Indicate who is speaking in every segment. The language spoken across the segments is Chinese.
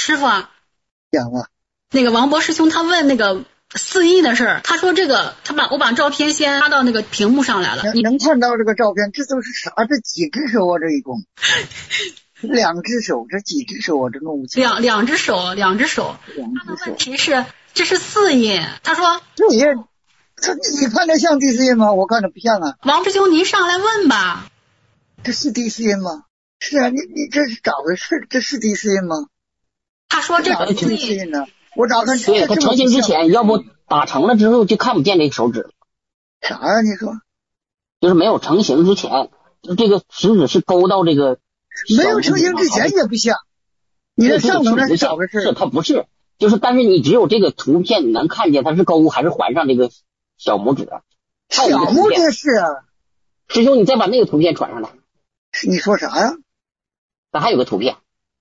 Speaker 1: 师傅啊，
Speaker 2: 讲吧。
Speaker 1: 那个王博师兄他问那个4亿的事儿，他说这个我把照片先发到那个屏幕上来了，你
Speaker 2: 能看到这个照片，这都是啥？这几只手啊？这一共2只手，这几只手啊？这弄不清。
Speaker 1: 两只手。他的问题是这是4亿，他说
Speaker 2: 4亿，你看着像第4印吗？我看着不像啊。
Speaker 1: 王师兄您上来问吧。
Speaker 2: 这是第4印吗？是啊，你这是咋回事？这是第4印吗？
Speaker 1: 他说这个
Speaker 2: 第4印呢？我咋看？
Speaker 3: 对，他成型之前，要不打成了之后就看不见这个手指了。
Speaker 2: 啥呀？你说？
Speaker 3: 就是没有成型之前，这个食指是勾到这个。
Speaker 2: 没有成型之前也不像。你这上头那是咋回事？
Speaker 3: 是它不是，就是但是你只有这个图片你能看见它是勾还是环上这个小拇指。
Speaker 2: 小拇指是啊。
Speaker 3: 师兄，你再把那个图片传上来。
Speaker 2: 你说啥呀？
Speaker 3: 咱还有个图片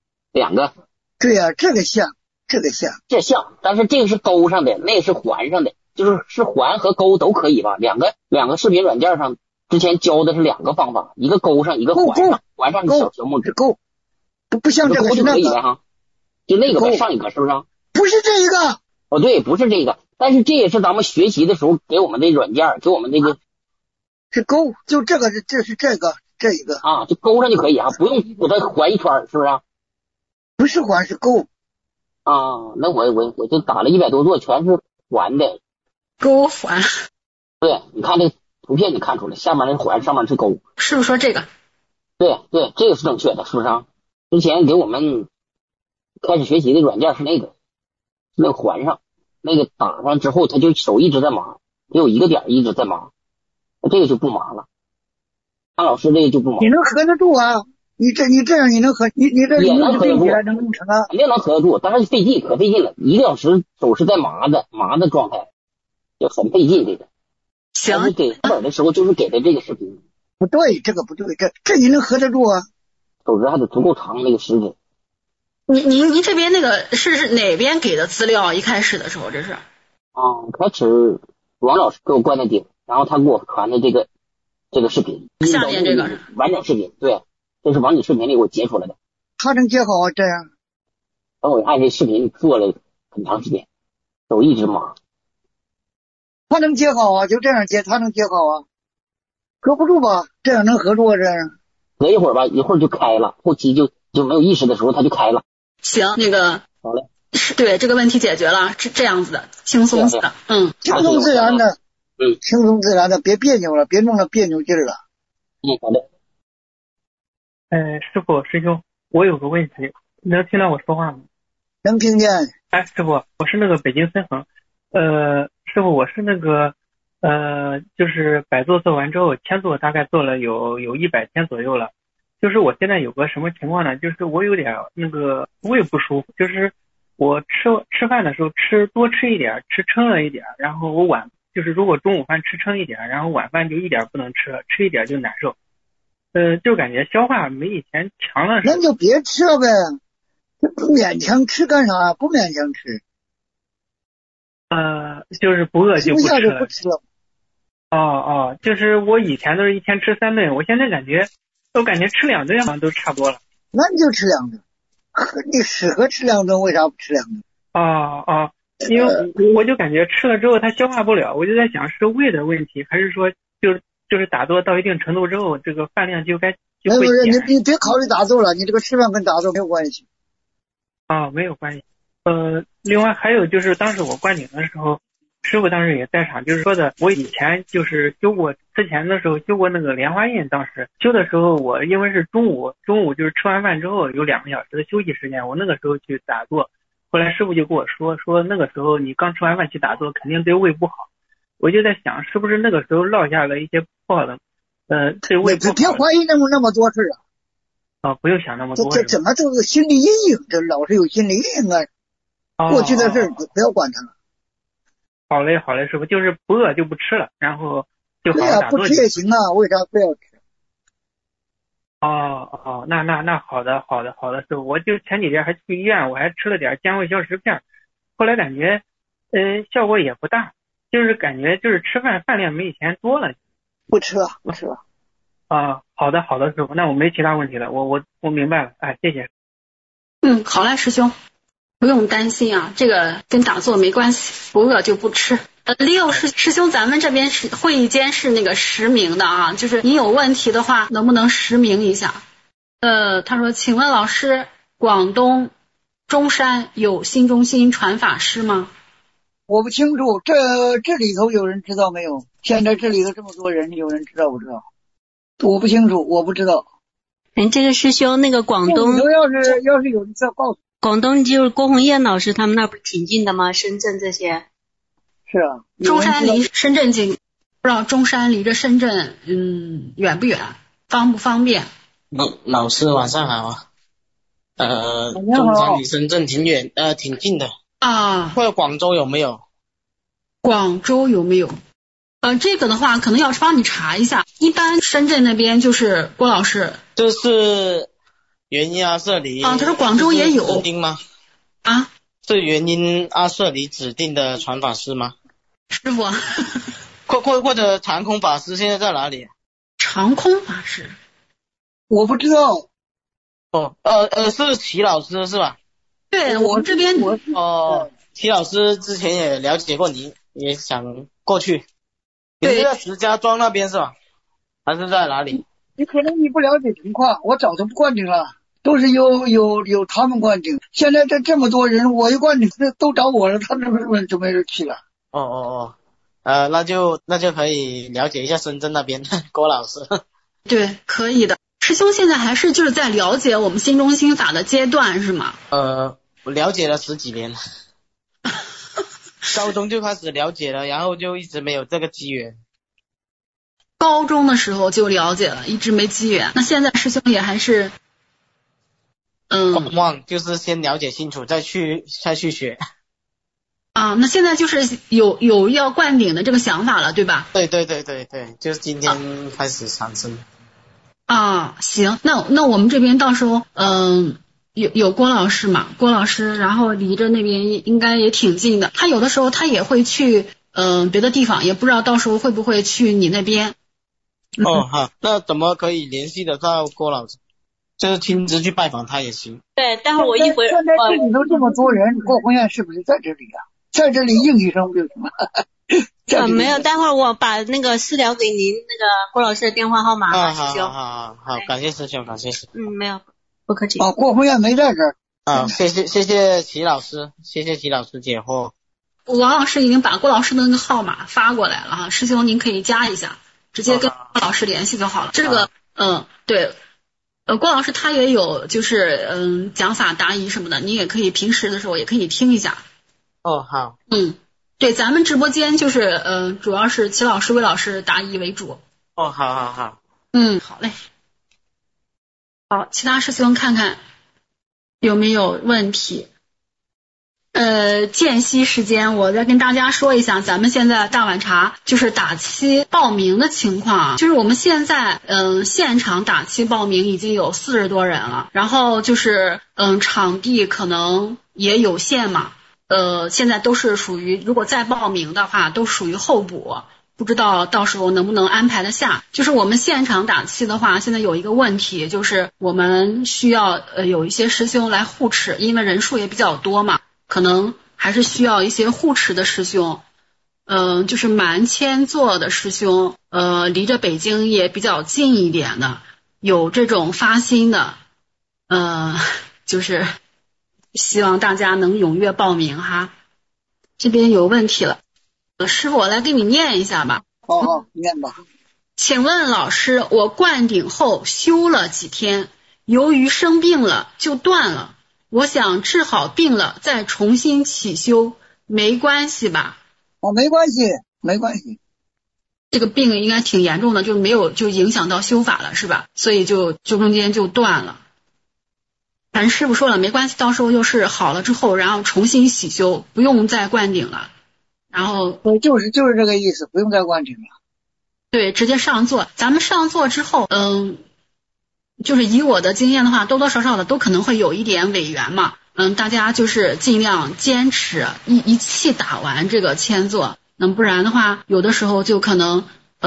Speaker 3: ，2个。
Speaker 2: 对呀，这个像。
Speaker 3: 这像，但是这个是勾上的，那个是环上的，就是环和勾都可以吧？两个视频软件上之前教的是2个方法，一个勾上，一个环上，环上是小拇指。
Speaker 2: 勾，不像这个
Speaker 3: 勾就可以了哈，就那个呗，上一个是不是？
Speaker 2: 不是这一个。
Speaker 3: 哦，对，不是这个，但是这也是咱们学习的时候给我们的软件，给我们那个。
Speaker 2: 是勾，就这个这是这一个
Speaker 3: 啊，就勾上就可以啊，不用给它环一圈，是不是？
Speaker 2: 不是环，是勾。
Speaker 3: 啊，那我就打了100多座，全是环的。
Speaker 1: 勾环。
Speaker 3: 对，你看这图片，你看出来，下面那环，上面是勾。
Speaker 1: 是不是说这个？
Speaker 3: 对，这个是正确的，是不是啊？之前给我们开始学习的软件是那个环上，那个打上之后，他就手一直在麻，只有一个点一直在麻，这个就不麻了。张老师这个就不麻。
Speaker 2: 你能合得住啊？你这样你能合？你这
Speaker 3: 也能合得住，
Speaker 2: 能弄成啊？
Speaker 3: 肯定能合得住，但是费劲，可费劲了，1个小时手是在麻的状态，就很费劲这个。
Speaker 1: 行。
Speaker 3: 给本的时候就是给的这个视频。
Speaker 2: 不对，这个不对，这你能合得住啊？
Speaker 3: 手指还得足够长，那个食指。
Speaker 1: 您这边那个是哪边给的资料？一开始的时候这是？
Speaker 3: 开始王老师给我关的顶，然后他给我传的这个视频。
Speaker 1: 下面这个
Speaker 3: 完整视频，对，这是完整视频里我截出来的。
Speaker 2: 他能接好啊？这样？
Speaker 3: 等我按这视频做了很长时间，手一直麻。
Speaker 2: 他能接好啊？就这样接，他能接好啊？合不住吧？这样能合住啊？这样？
Speaker 3: 隔一会儿吧，一会儿就开了，后期就没有意识的时候他就开了。
Speaker 1: 行，那个
Speaker 3: 好嘞，
Speaker 1: 对，这个问题解决了，这样子的，轻松的，
Speaker 2: 轻松自然的，轻松自然的，别别扭了，别弄了别扭劲儿了。
Speaker 3: 好的。
Speaker 4: 师傅师兄，我有个问题，能听到我说话吗？
Speaker 2: 能听见。
Speaker 4: 哎，师傅，我是那个北京森恒，师傅，我是那个就是百做做完之后，千做大概做了有100天左右了。就是我现在有个什么情况呢？就是我有点那个胃不舒服，就是我吃饭的时候多吃一点，吃撑了一点，然后我就是如果中午饭吃撑一点，然后晚饭就一点不能吃了，吃一点就难受。就感觉消化没以前强了。
Speaker 2: 那就别吃了呗，不勉强吃干啥？不勉强吃。
Speaker 4: 就是不饿就不吃了。
Speaker 2: 不吃了。
Speaker 4: 就是我以前都是一天吃3顿，我现在我感觉吃2顿好像都差不多了。
Speaker 2: 那你就吃2顿，你适合吃2顿，为啥不吃2顿？
Speaker 4: 因为我就感觉吃了之后它消化不了，我就在想是胃的问题，还是说就是打坐到一定程度之后，这个饭量就会减。
Speaker 2: 你别考虑打坐了，你这个吃饭跟打坐没有关系。
Speaker 4: 没有关系。另外还有就是当时我灌顶的时候，师傅当时也在场，就是说的我以前就是之前的时候修过那个莲花印，当时修的时候我因为是中午就是吃完饭之后有2个小时的休息时间，我那个时候去打坐，后来师傅就跟我说那个时候你刚吃完饭去打坐肯定对胃不好，我就在想是不是那个时候落下了一些不好的对胃不好。
Speaker 2: 别怀疑那么多事
Speaker 4: 啊。不用想那么多。
Speaker 2: 这怎么都是心理阴影，这老是有心理阴影啊。过去的事不要管它了。
Speaker 4: 好嘞，师傅，就是不饿就不吃了，然后就好好打坐。
Speaker 2: 不吃也行啊，为啥非要吃？
Speaker 4: 那好的，师傅，我就前几天还去医院，我还吃了点健胃消食片，后来感觉效果也不大，就是感觉就是吃饭量没以前多了。
Speaker 2: 不吃了。
Speaker 4: 好的，师傅，那我没其他问题了，我明白了，谢谢。
Speaker 1: 好嘞，师兄。 不用担心啊，这个跟打坐没关系，不饿就不吃。Leo 师兄，咱们这边是会议间是那个实名的啊，就是你有问题的话，能不能实名一下？他说，请问老师，广东中山有新中心传法师吗？
Speaker 2: 我不清楚，这里头有人知道没有？现在这里头这么多人，有人知道不知道？我不清楚，我不知道。
Speaker 5: 这个师兄，那个广东
Speaker 2: 要是有人知道告诉我。
Speaker 5: 广东就是郭红艳老师他们那不是挺近的吗？深圳这些。
Speaker 2: 是啊，
Speaker 1: 中山离深圳近，不知道中山离着深圳远不远，方不方便？
Speaker 6: 老师晚上好。中山离深圳挺远，挺近的
Speaker 1: 啊。
Speaker 6: 或者广州有没有？
Speaker 1: 广州有没有？这个的话可能要帮你查一下。一般深圳那边就是郭老师，
Speaker 6: 这是元音阿舍离
Speaker 1: 啊，他说广州也有
Speaker 6: 指定吗？
Speaker 1: 啊，
Speaker 6: 是元音阿舍离指定的传法师吗？
Speaker 1: 师傅，
Speaker 6: 或者长空法师现在在哪里？
Speaker 1: 长空法师，
Speaker 2: 我不知道。
Speaker 6: 是齐老师是吧？
Speaker 1: 对，我们这边
Speaker 6: 齐老师之前也了解过您，也想过去。你是在石家庄那边是吧？还是在哪里？
Speaker 2: 你可能不了解情况，我早就不灌顶了，都是有他们灌顶。现在这么多人，我一灌顶都找我了，他们就没人去了。
Speaker 6: 那就可以了解一下深圳那边郭老师。
Speaker 1: 对，可以的。师兄现在还是就是在了解我们新中心法的阶段是吗？
Speaker 6: 我了解了10几年了。高中就开始了解了，然后就一直没有这个机缘。
Speaker 1: 高中的时候就了解了，一直没机缘。那现在师兄也还是
Speaker 6: 观望，就是先了解清楚再去学。
Speaker 1: 啊，那现在就是有要灌顶的这个想法了，对吧？
Speaker 6: 对，就是今天开始产生。
Speaker 1: 啊，行，那我们这边到时候有郭老师嘛，郭老师，然后离着那边应该也挺近的。他有的时候他也会去别的地方，也不知道到时候会不会去你那边。
Speaker 6: 好，那怎么可以联系得到郭老师？就是亲自去拜访他也行。
Speaker 5: 对，待会儿我一会儿。
Speaker 2: 现在这里头这么多人，郭红艳是不是在这里啊？在这里应一声不就行了？
Speaker 5: 没有，待会儿我把那个私聊给您那个郭老师的电话号码。师兄。
Speaker 6: 好，感谢师兄，感谢师兄。
Speaker 5: 没有，不客气。
Speaker 2: 郭红艳没在这儿。
Speaker 6: 谢谢齐老师，谢谢齐老师解惑。
Speaker 1: 王老师已经把郭老师的那个号码发过来了哈，师兄您可以加一下，直接跟郭老师联系就好了。这个对，郭老师他也有就是讲法答疑什么的，你也可以平时的时候也可以听一下。
Speaker 6: 好。
Speaker 1: 对，咱们直播间就是主要是齐老师、魏老师答疑为主。
Speaker 6: 好。
Speaker 1: 好嘞。好，其他师兄看看有没有问题。间隙时间我再跟大家说一下咱们现在大碗茶就是打期报名的情况啊，就是我们现在现场打期报名已经有40多人了，然后就是场地可能也有限嘛，现在都是属于如果再报名的话都属于候补，不知道到时候能不能安排得下。就是我们现场打气的话，现在有一个问题，就是我们需要有一些师兄来护持，因为人数也比较多嘛，可能还是需要一些护持的师兄。就是蛮谦座的师兄，离着北京也比较近一点的，有这种发心的，就是希望大家能踊跃报名哈。这边有问题了，师傅我来给你念一下吧。
Speaker 2: 好，念吧。
Speaker 1: 请问老师，我灌顶后修了几天，由于生病了就断了，我想治好病了再重新起修，没关系吧？
Speaker 2: 没关系。
Speaker 1: 这个病应该挺严重的，就没有就影响到修法了是吧？所以就中间就断了。反正师傅说了没关系，到时候就是好了之后然后重新洗修，不用再灌顶了。然后
Speaker 2: 就是这个意思，不用再灌顶了。
Speaker 1: 对，直接上座。咱们上座之后就是以我的经验的话，多多少少的都可能会有一点违缘嘛。大家就是尽量坚持一气打完这个签座，不然的话有的时候就可能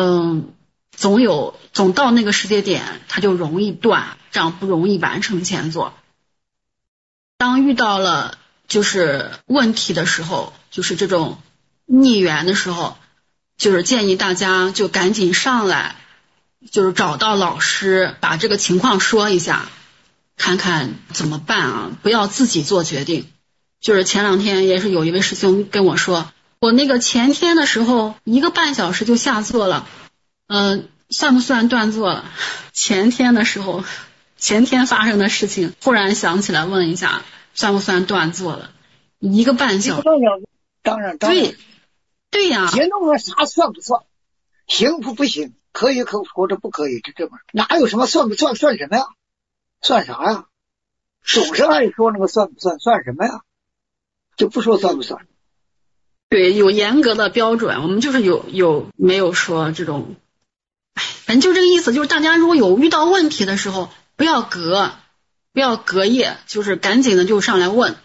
Speaker 1: 总到那个时间点它就容易断，这样不容易完成签座。当遇到了就是问题的时候，就是这种逆缘的时候，就是建议大家就赶紧上来，就是找到老师，把这个情况说一下，看看怎么办啊，不要自己做决定。就是前2天也是有一位师兄跟我说，我那个前天的时候1个半小时就下座了，算不算断座了？前天的时候，前天发生的事情，忽然想起来问一下，算不算断座了？1个半小时，
Speaker 2: 当然，
Speaker 1: 对呀，
Speaker 2: 结论了啥算不算？行不行？可以或者不可以，这么哪有什么算不算？算什么呀？算啥呀？总是爱说那个算不算？算什么呀？就不说算不算。
Speaker 1: 对，有严格的标准，我们就是有没有说这种，反正就这个意思，就是大家如果有遇到问题的时候，不要隔夜，就是赶紧的就上来问。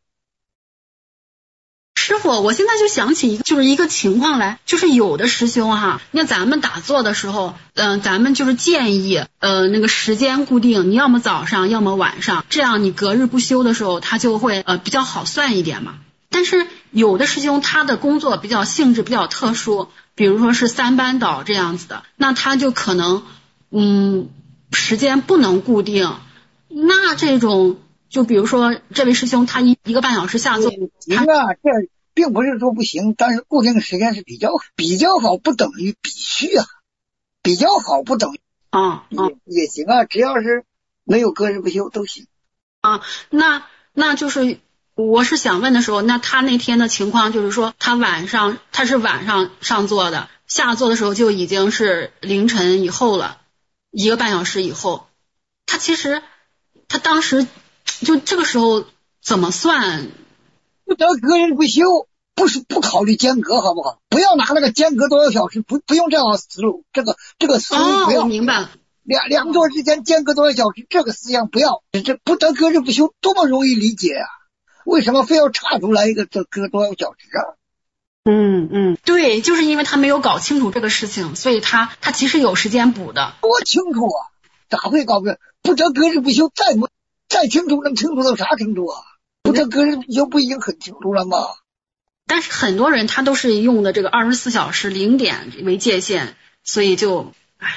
Speaker 1: 师傅，我现在就想起一个情况来，就是有的师兄哈，那咱们打坐的时候，咱们就是建议那个时间固定，你要么早上，要么晚上，这样你隔日不休的时候，他就会比较好算一点嘛。但是有的师兄他的工作性质比较特殊，比如说是3班倒这样子的，那他就可能时间不能固定，那这种就比如说这位师兄他1个半小时下座，
Speaker 2: 行啊，这并不是说不行，但是固定时间是比较好，不等于必须啊，比较好不等于也行啊，只要是没有隔日不休都行
Speaker 1: 啊。那就是我是想问的时候，那他那天的情况就是说他是晚上上座的，下座的时候就已经是凌晨以后了，1个半小时以后，他当时就这个时候怎么算？
Speaker 2: 不得隔日不休，不考虑间隔好不好？不要拿那个间隔多少小时，不用这样的思路，这个思路不要。
Speaker 1: 我明白了。
Speaker 2: 两座之间间隔多少小时，这个思想不要。这不得隔日不休多么容易理解啊！为什么非要岔出来一个隔多少小时啊？
Speaker 1: 对，就是因为他没有搞清楚这个事情，所以他其实有时间补的。
Speaker 2: 多清楚啊！咋会搞不？不得隔日不休，再清楚能清楚到啥程度啊？不得隔日不休不已经很清楚了吗？
Speaker 1: 但是很多人他都是用的这个24小时0点为界限，所以就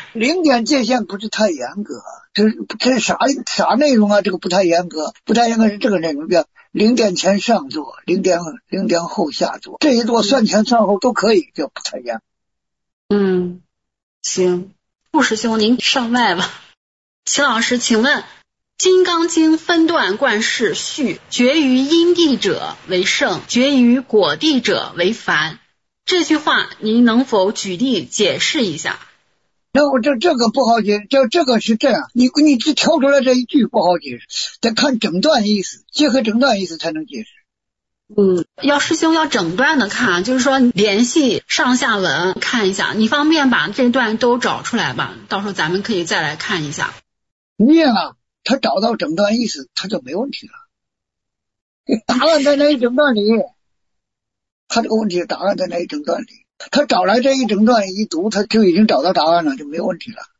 Speaker 2: 0点界限不是太严格，这是啥内容啊？这个不太严格是这个内容，叫0点前上座，0点后下座，这一座算前算后都可以，就不太严格。
Speaker 1: 行，顾师兄您上麦吧。秦老师，请问金刚经分段贯释序，决于因地者为圣，决于果地者为凡，这句话您能否举例解释一下？
Speaker 2: 那我这个不好解释，这个是这样，你只挑出来这一句不好解释，得看整段意思，结合整段意思才能解释。
Speaker 1: 要师兄要整段的看，就是说联系上下文看一下，你方便把这段都找出来吧，到时候咱们可以再来看一下。
Speaker 2: 念啊，他找到整段意思，他就没问题了。答案在那一整段里，他这个问题答案在那一整段里，他找来这一整段一读，他就已经找到答案了，就没有问题了。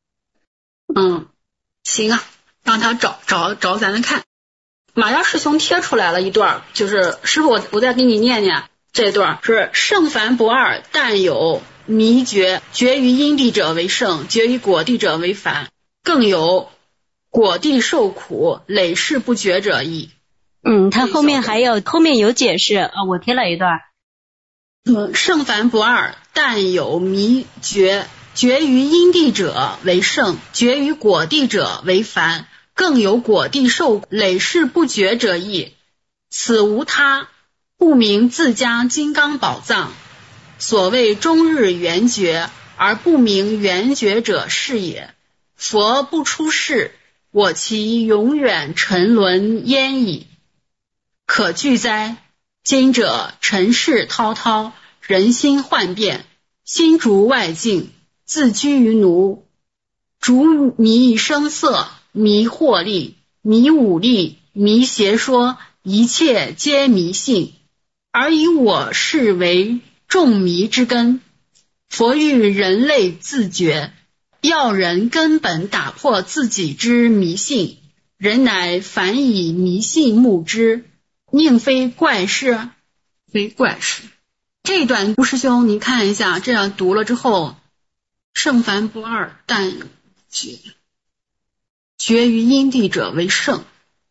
Speaker 1: 行啊，让他找咱们看。马耀师兄贴出来了一段，就是师傅我再给你念念这段，是圣凡不二，但有迷决，决于因地者为圣，决于果地者为凡，更有果地受苦，累世不决者矣。
Speaker 5: 他后面有解释我贴了一段。
Speaker 1: 圣凡不二，但有迷决，决于因地者为圣，决于果地者为凡，更有果地受苦，累世不决者矣。此无他，不明自家金刚宝藏。所谓终日圆觉，而不明圆觉者是也。佛不出世，我其永远沉沦焉矣。可惧哉！今者尘世滔滔，人心幻变，心逐外境，自居于奴，逐迷声色，迷惑力，迷武力，迷邪说，一切皆迷信，而以我视为众迷之根。佛欲人类自觉，要人根本打破自己之迷信，人乃凡以迷信目之， 宁非怪事，非怪事。这一段吴师兄你看一下，这样读了之后，圣凡不二，但有绝，绝于因地者为圣，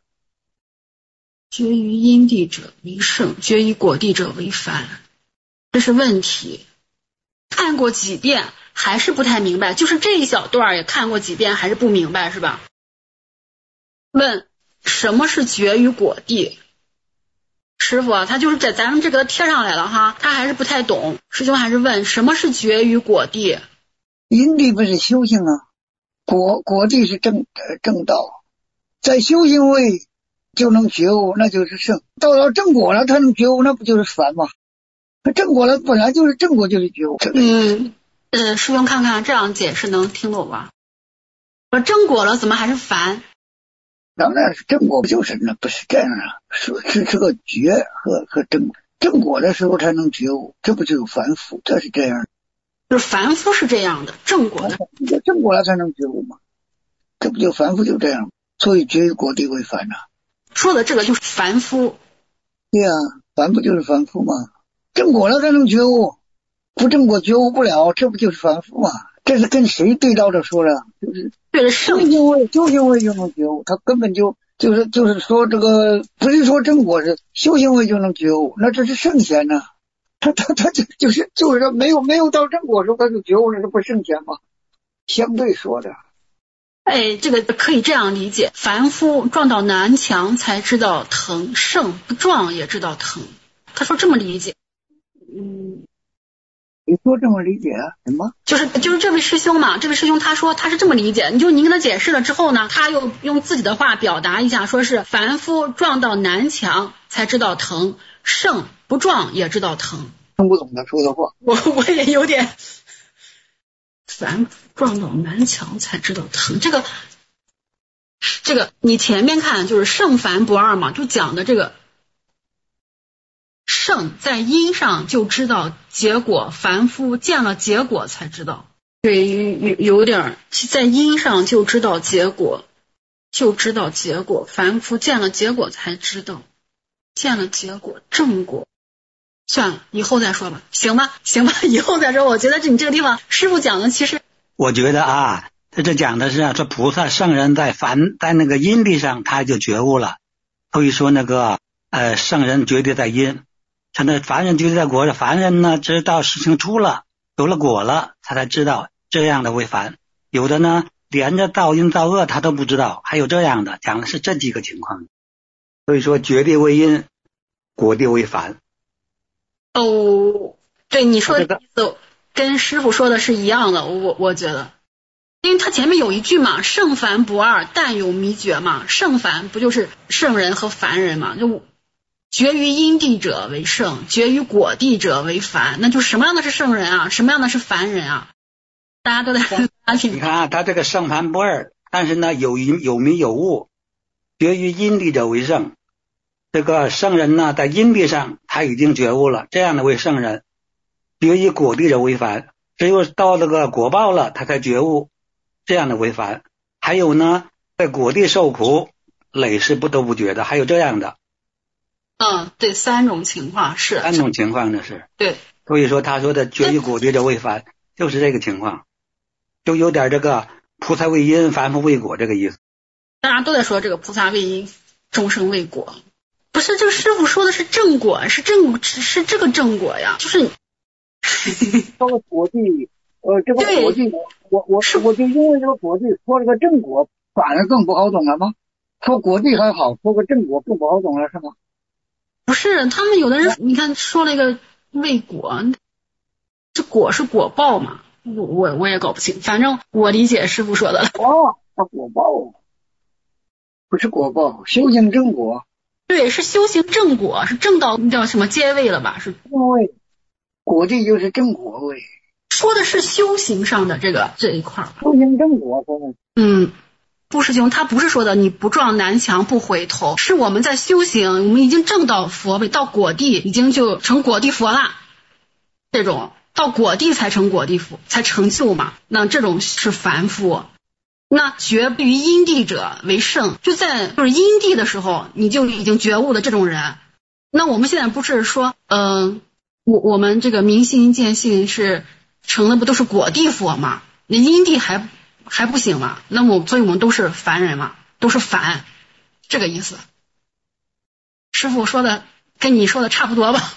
Speaker 1: 绝于因地者为圣，绝于果地者为凡。这是问题，看过几遍还是不太明白，就是这一小段也看过几遍还是不明白，是吧？问什么是绝于果地？师傅啊，他就是在咱们这个贴上来了哈，他还是不太懂。师兄还是问什么是绝于果地？
Speaker 2: 因地不是修行啊，果地是正道，在修行位就能觉悟，那就是圣。到了正果了，他能觉悟，那不就是凡吗？正果了本来就是正果，就是觉悟。
Speaker 1: 师兄看看这样解释能听懂吧？正果了怎么还是凡？
Speaker 2: 当然是正果，不就是那不是这样啊？是个觉和正果的时候才能觉悟，这不就是凡夫？这是这样，
Speaker 1: 就是凡夫是这样的，正果的
Speaker 2: 正果了才能觉悟嘛？这不就凡夫就这样？所以绝于果地为凡啊。
Speaker 1: 说的这个就是凡夫。
Speaker 2: 对呀，凡不就是凡夫吗？正果了才能觉悟，不正果觉悟不了，这不就是凡夫吗？这是跟谁对照着说的？就是
Speaker 1: 对着
Speaker 2: 修行位就能觉悟，他根本就是说这个不是说正果是修行位就能觉悟，那这是圣贤呢、他就是说没有到正果时候他就觉悟了，这不圣贤吗？相对说的。
Speaker 1: 这个可以这样理解，凡夫撞到南墙才知道疼，圣不撞也知道疼。他说这么理解。
Speaker 2: 你说这么理解啊？什么？
Speaker 1: 就是这位师兄嘛，这位师兄他说他是这么理解，您给他解释了之后呢，他又用自己的话表达一下，说是凡夫撞到南墙才知道疼，圣不撞也知道疼。
Speaker 2: 听不懂他说的话。
Speaker 1: 我也有点，凡夫撞到南墙才知道疼，这个你前面看就是圣凡不二嘛，就讲的这个圣在因上就知道结果，凡夫见了结果才知道。对，有点在因上就知道结果，凡夫见了结果才知道，见了结果正果。算了，以后再说吧，行吧，以后再说。我觉得你这个地方师父讲的其实，
Speaker 7: 我觉得啊，这讲的是说菩萨圣人在那个因地上他就觉悟了，所以说那个圣人绝对在因。像那凡人就在果，凡人呢知道事情出了，有了果了，他才知道这样的为凡。有的呢连着造因造恶他都不知道，还有这样的，讲的是这几个情况。所以说绝地为因，果地为凡。
Speaker 1: 对，你说的意思跟师父说的是一样的，我觉得，因为他前面有一句嘛，圣凡不二，但有迷觉嘛，圣凡不就是圣人和凡人嘛，就绝于因地者为圣，绝于果地者为凡，那就什么样的是圣人啊，什么样的是凡人啊？大家都在
Speaker 7: 你看啊，他这个圣凡不二，但是呢有迷有悟，绝于因地者为圣。这个圣人呢在因地上他已经觉悟了，这样的为圣人。绝于果地者为凡，只有到这个果报了他才觉悟，这样的为凡。还有呢在果地受苦累世都不觉得，还有这样的。
Speaker 1: 对，三种情况是。
Speaker 7: 三种情况的是。
Speaker 1: 对。
Speaker 7: 所以说他说的绝于果地者为凡，就是这个情况，就有点这个菩萨为因，凡夫为果这个意思。
Speaker 1: 大家都在说这个菩萨为因，众生为果。不是，这个师父说的是正果，是这个正果呀，就是
Speaker 2: 这个果地，这个果地，我就因为这个果地说这个正果反而更不好懂了吗？说果地还好，说个正果更不好懂了是吗？
Speaker 1: 不是，他们有的人你看说了一个为果，这果是果报嘛，我也搞不清，反正我理解师父说的了。
Speaker 2: 果报不是果报，修行正果。
Speaker 1: 对，是修行正果，是正到叫什么阶位了吧？是
Speaker 2: 正位，果地就是正果位。
Speaker 1: 说的是修行上的这一块。
Speaker 2: 修行正果说的。
Speaker 1: 布师兄他不是说的你不撞南墙不回头，是我们在修行，我们已经证到佛位，到果地已经就成果地佛了，这种到果地才成果地佛，才成就嘛，那这种是凡夫。那绝于因地者为圣，就是因地的时候你就已经觉悟的这种人， 那我们现在不是说，我们这个明心见性是成的不都是果地佛嘛？那因地还不行嘛？那么所以我们都是凡人嘛，都是凡，这个意思。师父说的跟你说的差不多吧？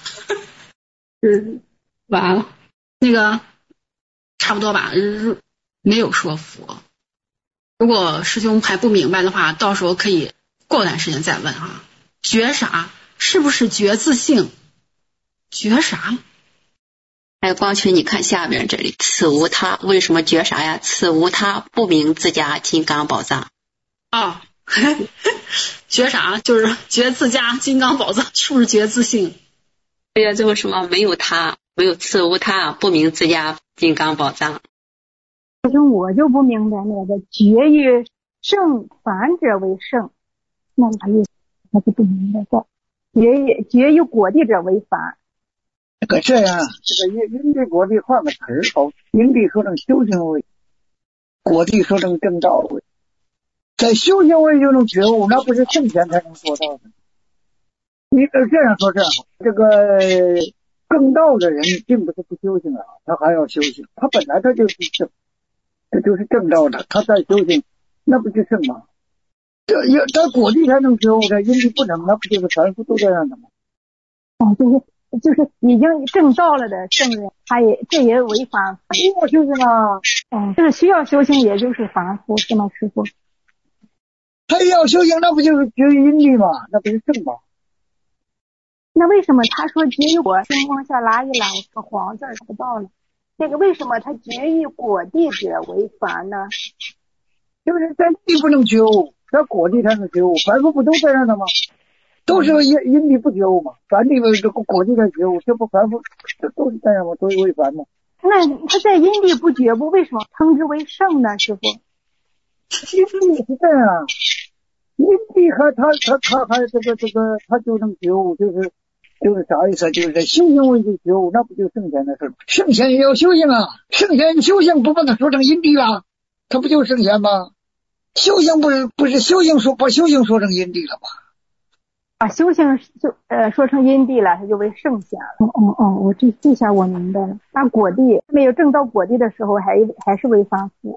Speaker 1: 完了，那个差不多吧，没有说佛。如果师兄还不明白的话，到时候可以过段时间再问啊。觉啥？是不是觉自性？觉啥？
Speaker 5: 还有光群，你看下面这里，此无他，为什么觉啥呀？此无他，不明自家金刚宝藏。
Speaker 1: 哦，觉啥？就是觉自家金刚宝藏，是不是觉自性？
Speaker 5: 对呀，这为什么没有他，没有此无他，不明自家金刚宝藏？
Speaker 8: 我就不明白那个觉于圣凡者为圣，那啥意思？我就不明白的。觉于果地者为凡。
Speaker 2: 这样，这个因地果地换个词儿，因地说成修行位，果地说成正道位。在修行位就能觉悟，那不是圣贤才能做到的。你这样说这样好，这个正道的人并不是不修行啊，他还要修行，他本来他就是正，这就是正道的，他在修行，那不就圣吗？他果地才能觉悟，他因地不能，那不就是凡夫都这样的吗？
Speaker 8: 就是已经正道了的圣人，这也违反需要修行啊。就是需要修行，也就是凡夫，是吗，师父？
Speaker 2: 他要修行，那不就是觉于因地吗？那不是正吗？
Speaker 8: 那为什么他说觉于我星光下拉一拉个黄字不到了？那个为什么他觉于果地者为凡呢？
Speaker 2: 就是在地不能觉悟，在果地才能觉悟，凡夫不都这样的吗？都是因地不觉悟嘛，凡地这个果地才觉悟，这不凡夫这都是这样吗？都是为凡吗？
Speaker 8: 那他在因地不觉悟，为什么称之为圣呢？师父，
Speaker 2: 因地是这样，因地和他还这个他就能觉悟，就是啥意思？就是在修行位就觉悟，那不就圣贤的事吗？圣贤也要修行啊，圣贤修行不把它说成因地了，他不就是圣贤吗？修行不是修行把修行说成因地了吗？
Speaker 8: 把修行说成因地了，他就为圣贤了。我这下我明白了。那果地没有证到果地的时候，还是为凡夫。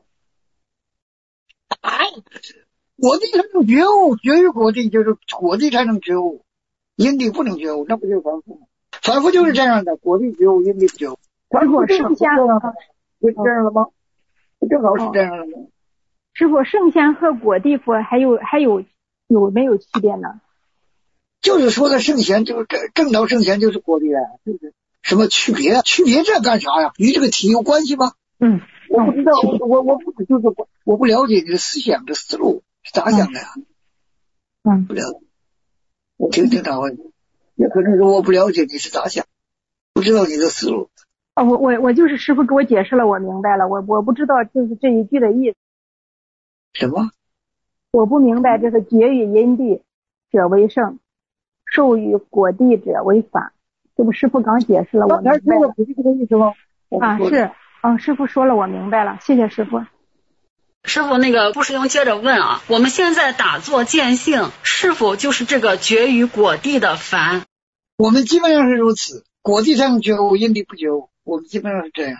Speaker 2: 果地才能觉悟，觉于果地就是果地才能觉悟，因地不能觉悟，那不就是凡夫吗？凡夫就是这样的，果地觉悟，因地不觉悟。凡夫圣贤不是这样了吗？正好是这样了吗？
Speaker 8: 师父，圣贤和果地佛还有没有区别呢？
Speaker 2: 就是说的圣贤，就是正道圣贤就是果地啊，就是什么区别？区别这干啥呀？与这个体有关系吗？我不知道，我不了解你的思想的思路是咋想的呀？不了解，我听他会，也可能是我不了解你是咋想，不知道你的思路。
Speaker 8: 我就是师父给我解释了，我明白了，我不知道就是这一句的意思。
Speaker 2: 什么？
Speaker 8: 我不明白，这是觉于因地者为圣，授予果地者为凡。这不师父刚解释了，我明白了。
Speaker 2: 不是这个意思吗？
Speaker 8: 是。师父说了，我明白了，谢谢师父。
Speaker 1: 师父，那个顾师兄接着问啊，我们现在打坐见性，是否就是这个觉于果地的凡？
Speaker 2: 我们基本上是如此，果地上觉悟，因地不觉悟，我们基本上是这样。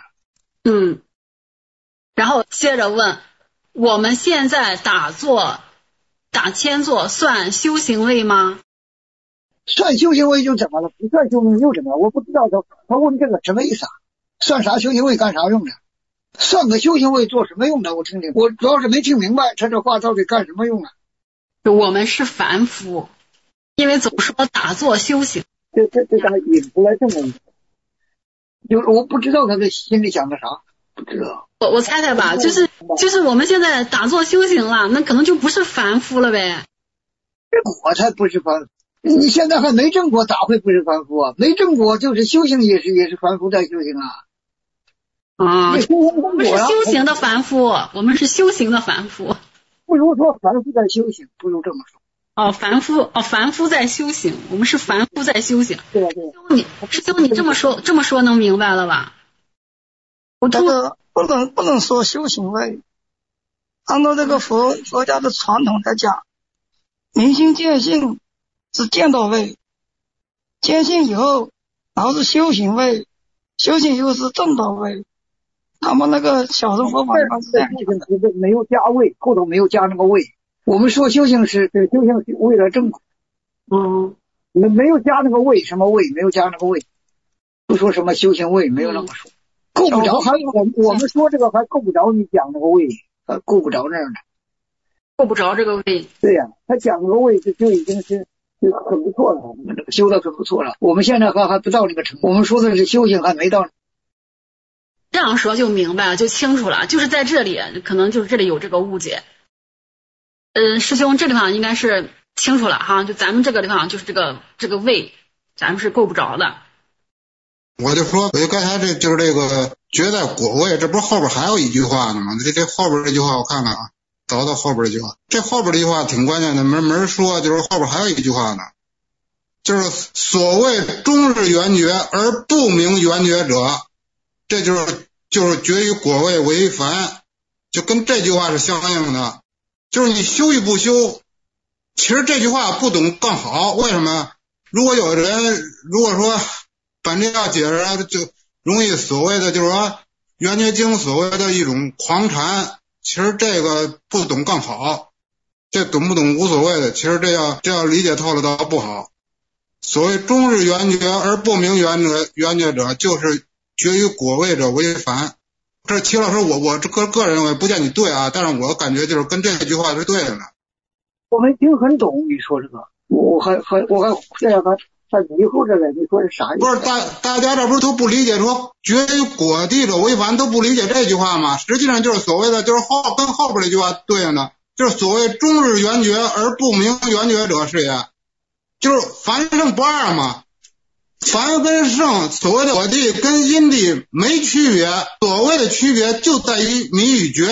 Speaker 1: 然后接着问，我们现在打千坐算修行位吗？
Speaker 2: 算修行位就怎么了？不算修行又怎么了？我不知道他问这个什么意思啊？算啥修行位干啥用的？算个修行位做什么用的？我听听，我主要是没听明白他这话到底干什么用的。
Speaker 1: 我们是凡夫，因为总说打坐修行，
Speaker 2: 这咋引出来这么一个？就是我不知道他的心里想的啥，不知道。
Speaker 1: 我猜猜吧，就是我们现在打坐修行了，那可能就不是凡夫了呗。
Speaker 2: 我才不是凡夫，你现在还没证果，咋会不是凡夫啊？没证果就是修行，也是凡夫在修行啊。
Speaker 1: 我们是修行的凡夫，我们是修行的凡夫。
Speaker 2: 不如说凡夫在修行，不如这么说。
Speaker 1: 凡夫在修行，我们是凡夫在修行。
Speaker 2: 对。
Speaker 1: 师兄，你这么说能明白了吧？
Speaker 9: 这个不能说修行位，按照这个佛家的传统来讲，明心见性是见到位， 坚信以后，然后是修行位，修行以后是正道位。他们那个小乘佛法一般是这样，
Speaker 2: 没有加位，后头没有加那个位。我们说修行是为了正，没有加那个位，什么位没有加那个位，不说什么修行位，没有那么说，够不着。还我们说这个还够不着你讲那个位，够不着那儿呢，
Speaker 1: 够不着这个位。
Speaker 2: 对呀，他讲那个位就已经是很不错了，我们这个修的很不错了。我们现在还不到那个程度，我们说的是修行还没到。
Speaker 1: 这样说就明白了，就清楚了，就是在这里，可能就是这里有这个误解。师兄，这地方应该是清楚了哈，就咱们这个地方就是这个位，咱们是够不着的。
Speaker 10: 我就刚才就是这个觉在果位，这不是后边还有一句话呢吗？这后边这句话我看看啊，找到后边这句话，这后边这句话挺关键的，没人说，就是后边还有一句话呢，就是所谓终日圆觉而不明圆觉者，这就是觉于果位为凡，就跟这句话是相应的。就是你修与不修，其实这句话不懂更好。为什么？如果有人如果说本这样解释，就容易所谓的就是说圆觉经所谓的一种狂禅，其实这个不懂更好。这懂不懂无所谓的，其实这样理解透了倒不好。所谓终日圆觉而不明圆觉者，就是觉于果位者为凡。这齐老师，我这个人认为不见你对啊，但是我感觉就是跟这句话是对的呢。
Speaker 2: 我们听很懂你说这个，我还这样还迷糊着了，你说是啥意思？
Speaker 10: 不是大家这不是都不理解说觉于果地者为凡，都不理解这句话吗？实际上就是所谓的就是跟后边这句话对应的，就是所谓终日圆觉而不明圆觉者是也，就是凡圣不二嘛。凡跟圣，所谓的果地跟因地没区别，所谓的区别就在于迷与觉，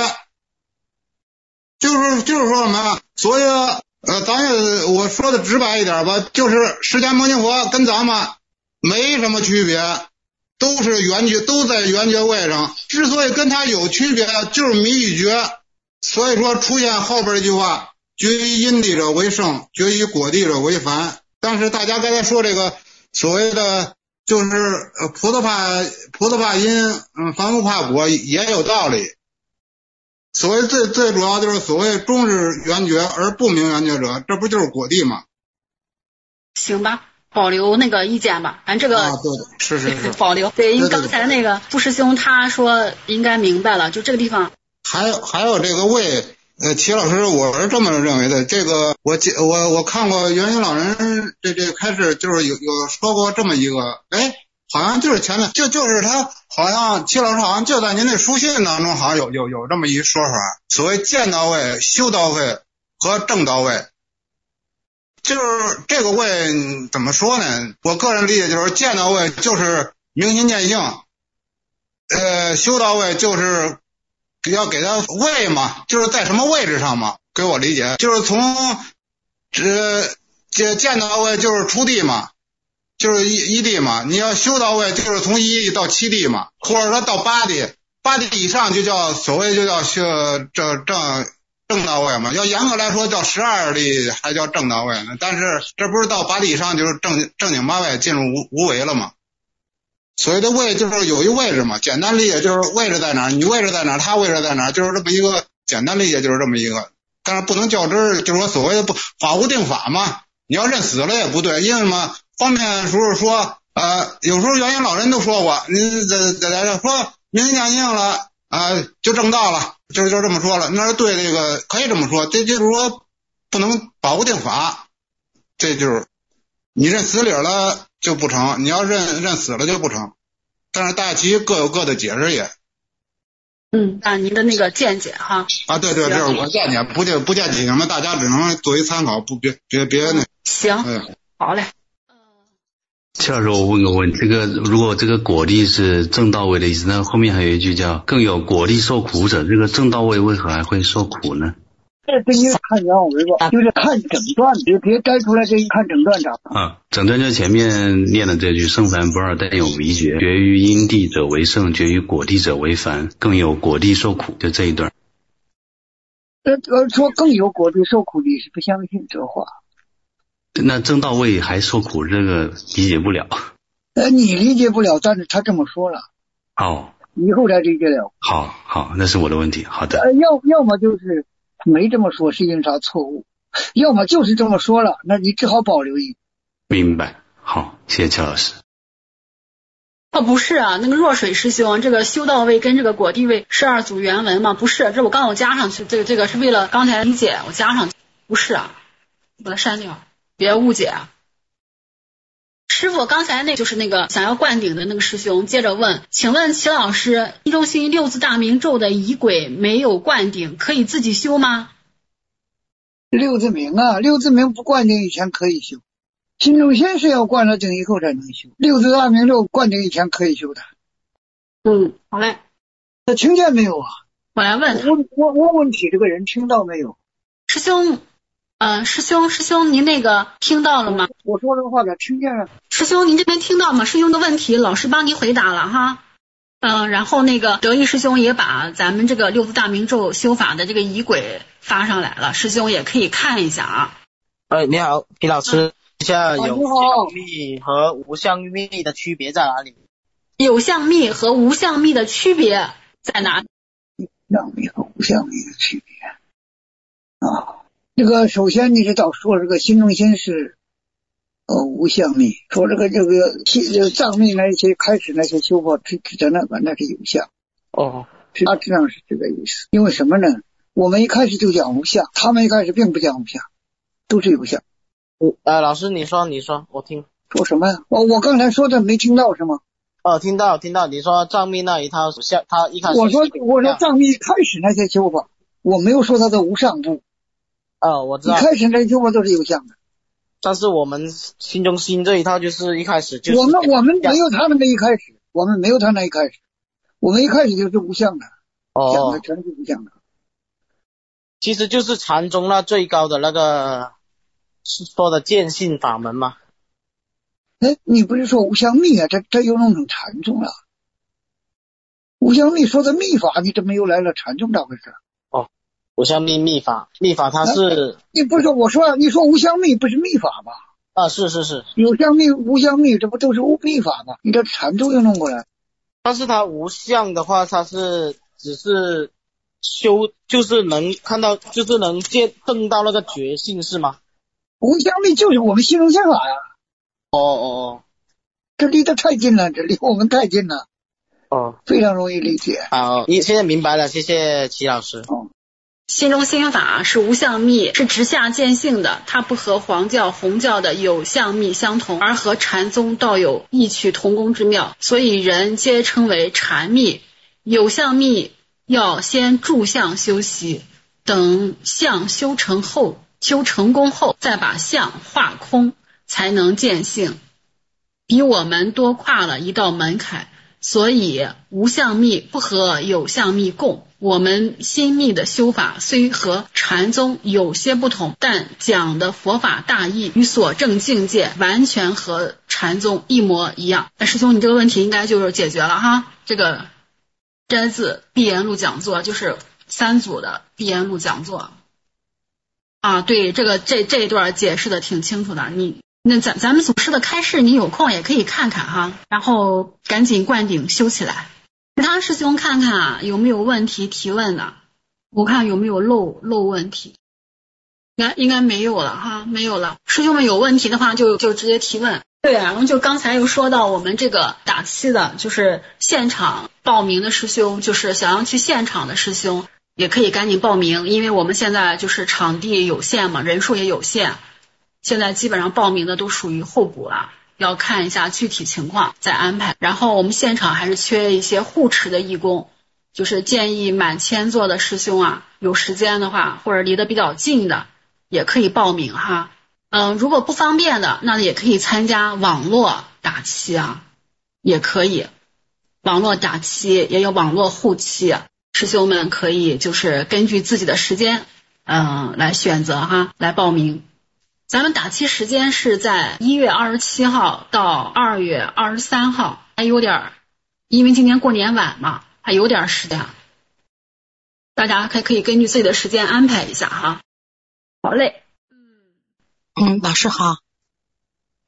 Speaker 10: 就是说什么？所以我说的直白一点吧，就是释迦牟尼佛跟咱们没什么区别，都是圆觉，都在圆觉位上。之所以跟他有区别，就是迷与觉。所以说出现后边一句话：觉于因地者为圣，觉于果地者为凡。但是大家刚才说这个。所谓的就是菩萨怕因，凡夫怕果，也有道理。所谓最主要就是所谓终日圆觉而不明圆觉者，这不就是果地吗？
Speaker 1: 行吧，保留那个意见吧，咱这个
Speaker 10: 对，是
Speaker 1: 保留。对，因为刚才那个傅师兄他说应该明白了，就这个地方。
Speaker 10: 还有这个位。齐老师，我是这么认为的。这个我看过圆心老人这开始就是有说过这么一个，好像就是前面就是他好像齐老师好像就在您那书信当中好像有这么一说法，所谓见到位、修到位和正到位。就是这个位怎么说呢？我个人理解就是见到位就是明心见性，修到位就是要给他位嘛，就是在什么位置上嘛，给我理解就是从见到位就是出地嘛，就是一地嘛，你要修到位就是从一地到七地嘛，或者说到八地以上就叫所谓就叫正到位嘛，要严格来说叫12地还叫正到位呢，但是这不是到8地以上就是正经八位进入无为了嘛。所谓的位就是有一位置嘛，简单理解就是位置在哪儿，你位置在哪儿，他位置在哪儿，就是这么一个简单理解就是这么一个，但是不能较真，就是说所谓的法无定法嘛，你要认死了也不对，因为什么？方便时候说有时候原先老人都说过，您说明心见性了就正道了，就这么说了，那是对这个可以这么说，这就是说不能法无定法，这就是你认死理了就不成，你要认死了就不成，但是大家其实各有各的解释也。
Speaker 1: 按您的那个见解哈。
Speaker 10: 对，这是我见解，不见解什么，大家只能作为参考，别那。
Speaker 1: 行，好嘞。
Speaker 11: 齐老师，我问个问题，如果这个果地是正到位的意思，那后面还有一句叫更有果地受苦者，这个正到位为何还会受苦呢？
Speaker 2: 这跟你看讲为吧，就是看整段，别摘出来这一看整段讲。
Speaker 11: 整段就前面念的这句圣凡不二，但有迷觉，觉于因地者为圣，觉于果地者为凡，更有果地受苦，就这一段。
Speaker 2: 说更有果地受苦，你是不相信这话？
Speaker 11: 那正到位还受苦，这个理解不了。
Speaker 2: 你理解不了，但是他这么说了。
Speaker 11: 哦。
Speaker 2: 以后才理解了。
Speaker 11: 好，那是我的问题。好的。
Speaker 2: 要么就是没这么说是因啥错误，要么就是这么说了，那你只好保留一。
Speaker 11: 明白。好，谢谢邱老师。
Speaker 1: 不是啊，那个弱水师兄，这个修道位跟这个果地位是二组原文吗？不是，这我刚有加上去，这个是为了刚才理解我加上去，不是啊，把它删掉，别误解啊。师傅，刚才那就是那个想要灌顶的那个师兄接着问，请问齐老师，一中心六字大明咒的仪轨没有灌顶，可以自己修吗？
Speaker 2: 六字明啊，六字明不灌顶以前可以修，心中心是要灌了顶以后才能修，六字大明咒灌顶以前可以修的。
Speaker 1: 好嘞。
Speaker 2: 他听见没有啊？
Speaker 1: 我来问他。
Speaker 2: 我问题这个人听到没有？
Speaker 1: 师兄，您那个听到了吗？
Speaker 2: 我说的话他听见了。
Speaker 1: 师兄，您这边听到吗？师兄的问题老师帮您回答了哈。然后那个德义师兄也把咱们这个六字大明咒修法的这个仪轨发上来了，师兄也可以看一下啊。
Speaker 6: 你好，皮老师，一下有相密和无相密的区别在哪里？
Speaker 1: 有相密和无相密的区别在哪里？
Speaker 2: 相密和无相密的区别啊。这个首先你知道说这个心中心是无相密，说这个藏密那些开始那些修法指的那是有相。大致上是这个意思。因为什么呢？我们一开始就讲无相，他们一开始并不讲无相，都是有相。
Speaker 6: 老师你说我听。
Speaker 2: 说什么呀？我刚才说的没听到是吗？
Speaker 6: 听到，你说藏密那一套像他一开始。
Speaker 2: 我说藏密开始那些修法，我没有说他的无上部。
Speaker 6: 我知道。
Speaker 2: 一开始那些修法都是有相的。
Speaker 6: 但是我们心中心这一套就是一开始就是
Speaker 2: 我们没有他们的一开始，我们没有他那一开始，我们一开始就是无相的。讲的全是无相的。
Speaker 6: 其实就是禅宗那最高的那个是说的见性法门吗？
Speaker 2: 你不是说无相密啊？这又弄成禅宗了。无相密说的密法，你怎么又来了禅宗咋回事？
Speaker 6: 无相密法它是
Speaker 2: 你不是说你说无相密不是密法吗？
Speaker 6: 是
Speaker 2: 有相密无相密，这不都是密法吗？你这禅宗又弄过来。
Speaker 6: 但是它无相的话，它是只是修，就是能看到，就是能证到那个觉性是吗？
Speaker 2: 无相密就是我们心中心法呀。这离得太近了，这离我们太近了。非常容易理解。
Speaker 6: 好，你现在明白了，谢谢齐老师。
Speaker 1: 心中心法是无相密，是直下见性的，它不和黄教红教的有相密相同，而和禅宗道有异曲同工之妙，所以人皆称为禅密。有相密要先住相修习，等相修成功后再把相化空，才能见性，比我们多跨了一道门槛。所以无相密不和有相密共。我们心密的修法虽和禅宗有些不同，但讲的佛法大义与所证境界完全和禅宗一模一样。师兄，你这个问题应该就是解决了哈。这个摘自碧岩录讲座，就是3组的碧岩录讲座对，这一段解释的挺清楚的。那咱们祖师的开示，你有空也可以看看哈，然后赶紧灌顶修起来。其他师兄看看有没有问题提问的，我看有没有漏问题，应该没有了哈，没有了。师兄们有问题的话就直接提问。对然后就刚才又说到我们这个打七的，就是现场报名的师兄，就是想要去现场的师兄也可以赶紧报名，因为我们现在就是场地有限嘛，人数也有限，现在基本上报名的都属于候补了，要看一下具体情况再安排。然后我们现场还是缺一些护持的义工，就是建议满1000座的师兄有时间的话或者离得比较近的也可以报名哈。如果不方便的，那也可以参加网络打七也可以，网络打七也有网络护七，师兄们可以就是根据自己的时间来选择来报名。咱们打七时间是在1月27号到2月23号，还有点，因为今年过年晚嘛，还有点时间，大家可以根据自己的时间安排一下哈。好嘞。
Speaker 12: 老师好。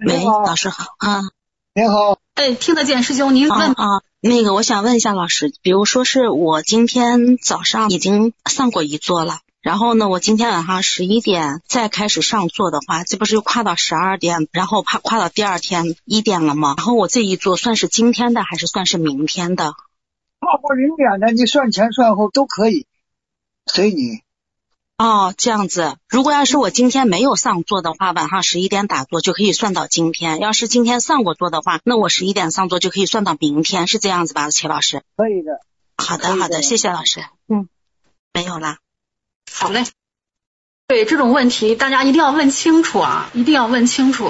Speaker 12: 喂，老师好啊。
Speaker 2: 你好。
Speaker 1: 哎，听得见，师兄您问
Speaker 12: 那个我想问一下老师，比如说是我今天早上已经上过一座了，然后呢我今天晚上11点再开始上座的话，这不是又跨到12点，然后跨到第二天1点了吗？然后我这一座算是今天的还是算是明天的？
Speaker 2: 跨过0点的你算前算后都可以，随你。
Speaker 12: 哦，这样子。如果要是我今天没有上座的话，晚上11点打坐就可以算到今天。要是今天上过座的话，那我11点上座就可以算到明天，是这样子吧，齐老师？
Speaker 2: 可以的。
Speaker 12: 好的，好的，谢谢老师。没有啦。
Speaker 1: 好嘞。对这种问题，大家一定要问清楚啊，一定要问清楚。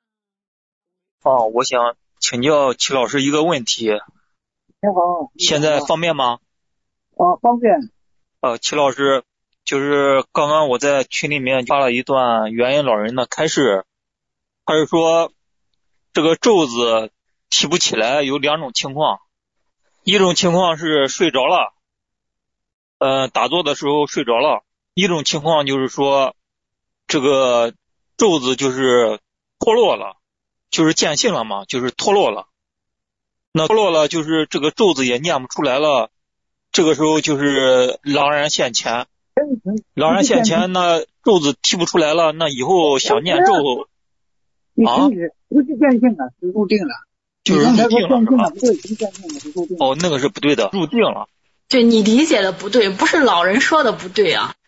Speaker 13: 我想请教齐老师一个问题。
Speaker 2: 你好。
Speaker 13: 现在方便吗？
Speaker 2: 方便。
Speaker 13: 齐老师。就是刚刚我在群里面发了一段元音老人的开示，他是说这个咒子提不起来有2种情况，一种情况是睡着了，打坐的时候睡着了，一种情况就是说这个咒子就是脱落了，就是见性了嘛，就是脱落了，那脱落了就是这个咒子也念不出来了，这个时候就是狼人现前。狼人现前，那咒子提不出来了，那以后想念咒，
Speaker 2: 你停止，不是见性了，是入定了。
Speaker 13: 就是入定了，是吧？
Speaker 2: 不对，不是见性了，是入定。
Speaker 13: 那个是不对的，入定了。
Speaker 1: 对，你理解的不对，不是老人说的不对啊。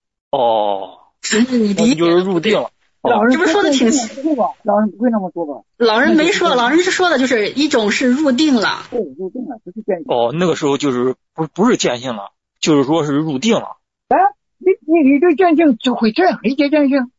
Speaker 1: 你理解
Speaker 13: 就是入定了。
Speaker 1: 这不是说的挺
Speaker 2: 老人不会那么说吧？
Speaker 1: 老人没说，老人是说的就是一种是入定了。
Speaker 2: 对，入定了，不是见性。
Speaker 13: 那个时候就是不是见性了，就是说是入定了。
Speaker 2: 你对见性就会证理解见性。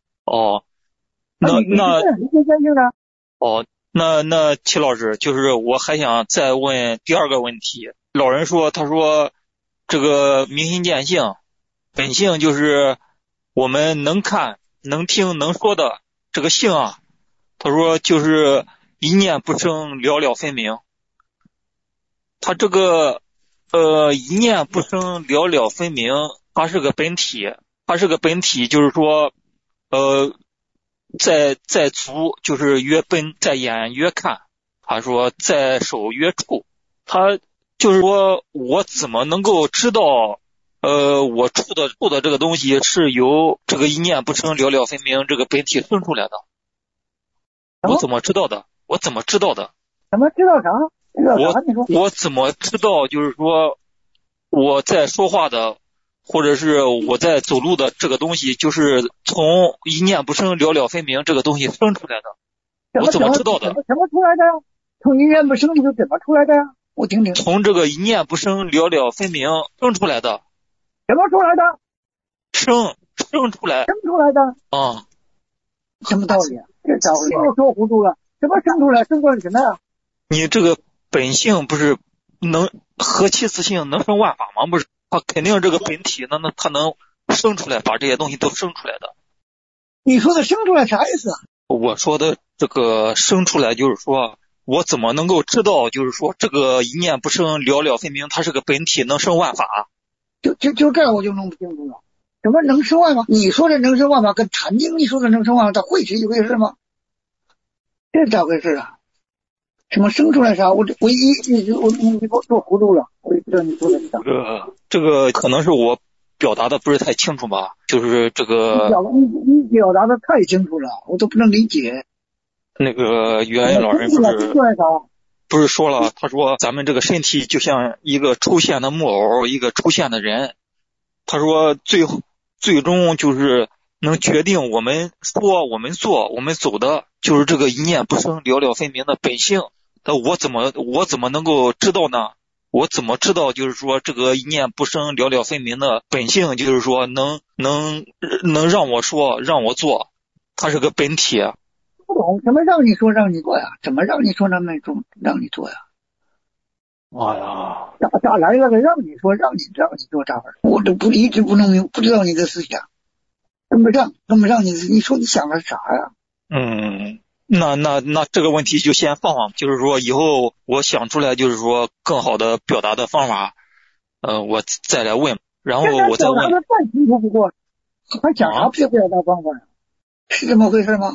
Speaker 13: 那齐老师，就是我还想再问第二个问题。老人说，他说这个明心见性本性就是我们能看能听能说的这个性啊，他说就是一念不生了了分明。他这个一念不生了了分明，它是个本体，就是说在足就是曰奔，在眼曰看，他说在手曰触，他就是说我怎么能够知道我触的这个东西是由这个一念不生了了分明这个本体生出来的？我怎么知道的？
Speaker 2: 怎么知道啥？
Speaker 13: 我怎么知道就是说我在说话的或者是我在走路的这个东西就是从一念不生了了分明这个东西生出来的？我怎么知道的？
Speaker 2: 怎么出来的呀？从一念不生你是怎么出来的呀？我听听。
Speaker 13: 从这个一念不生了了分明生出来的。
Speaker 2: 怎么出来的？
Speaker 13: 生出来。
Speaker 2: 生出来的。什么道理啊？这家伙又说糊涂了。怎么生出来？生出来什么呀？
Speaker 13: 你这个本性不是能合其自性能生万法吗？不是，他肯定这个本体那他能生出来，把这些东西都生出来的。
Speaker 2: 你说的生出来啥意思啊？
Speaker 13: 我说的这个生出来就是说我怎么能够知道就是说这个一念不生了了分明它是个本体能生万法？
Speaker 2: 就这我就弄不清楚了。什么能生万法？你说的能生万法跟禅经你说的能生万法它会是一回事吗？这是咋回事啊？什么生出来啥？我你做糊涂了，我也不知道你说的是啥。
Speaker 13: 这个可能是我表达的不是太清楚吧，就是这个
Speaker 2: 你表达的太清楚了，我都不能理解。
Speaker 13: 那个元音老人不是说了，他说咱们这个身体就像一个抽线的木偶，一个抽线的人。他说最终就是能决定我们说我们做我们走的就是这个一念不生了了分明的本性。那我怎么能够知道呢？我怎么知道就是说这个一念不生了了分明的本性就是说能让我说让我做，它是个本体。
Speaker 2: 不懂什么让你说让你做呀？怎么让你说让你做呀？
Speaker 13: 哎呀，
Speaker 2: 咋来了个让你说让你做啥玩意儿？我都一直不知道你的思想，跟不上你说你想的啥呀？
Speaker 13: 那这个问题就先放，就是说以后我想出来就是说更好的表达的方法，我再来问，然后我再问。
Speaker 2: 再清楚不过，还讲啥表达方法呀？是这么回事吗？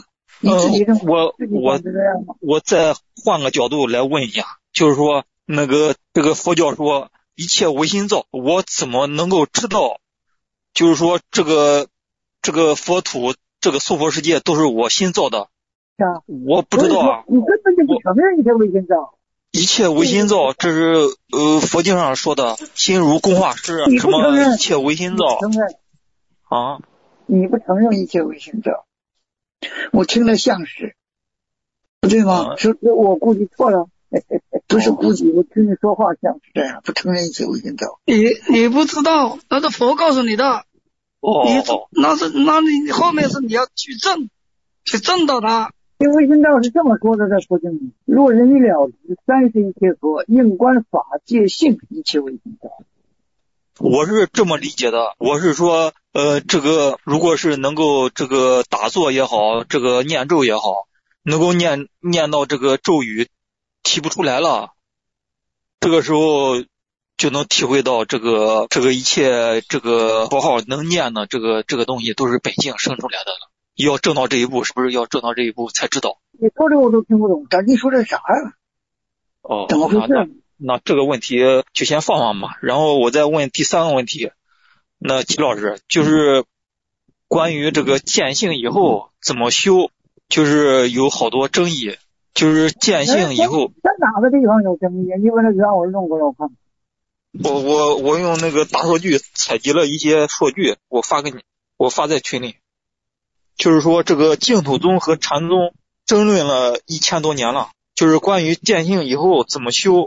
Speaker 2: 你自己
Speaker 13: 我再换个角度来问一下，就是说这个佛教说一切唯心造，我怎么能够知道？就是说这个佛土，这个娑婆世界都是我心造的？我不知道啊。
Speaker 2: 你根本就不承认一切唯心造。
Speaker 13: 一切唯心造，这是佛经上说的，心如工画师，什么一切唯心造啊？
Speaker 2: 你不承认一切唯心造，我听了像是，不对吗？是我估计错了，不是估计，我听你说话像是这样，不承认一切唯心造。
Speaker 9: 你不知道，那是佛告诉你的。那你后面是你要去证到它。
Speaker 2: 唯心造是这么说的，在佛经里，若人一了知，三世一切佛，应观法界性，一切唯心造。
Speaker 13: 我是这么理解的，我是说，这个如果是能够这个打坐也好，这个念咒也好，能够念到这个咒语提不出来了，这个时候就能体会到这个一切这个佛号能念的这个东西都是本性生出来的了。要证到这一步，是不是要证到这一步才知道？
Speaker 2: 你说这我都听不懂，你说这啥呀？怎么回事？
Speaker 13: 那这个问题就先放吧，然后我再问第三个问题。那齐老师，就是关于这个见性以后怎么修，就是有好多争议。就是见性以后，
Speaker 2: 在哪个地方有争议？你把那原文弄过来我看看。
Speaker 13: 我用那个大数据采集了一些数据，我发给你，我发在群里。就是说这个净土宗和禅宗争论了1000多年了，就是关于见性以后怎么修。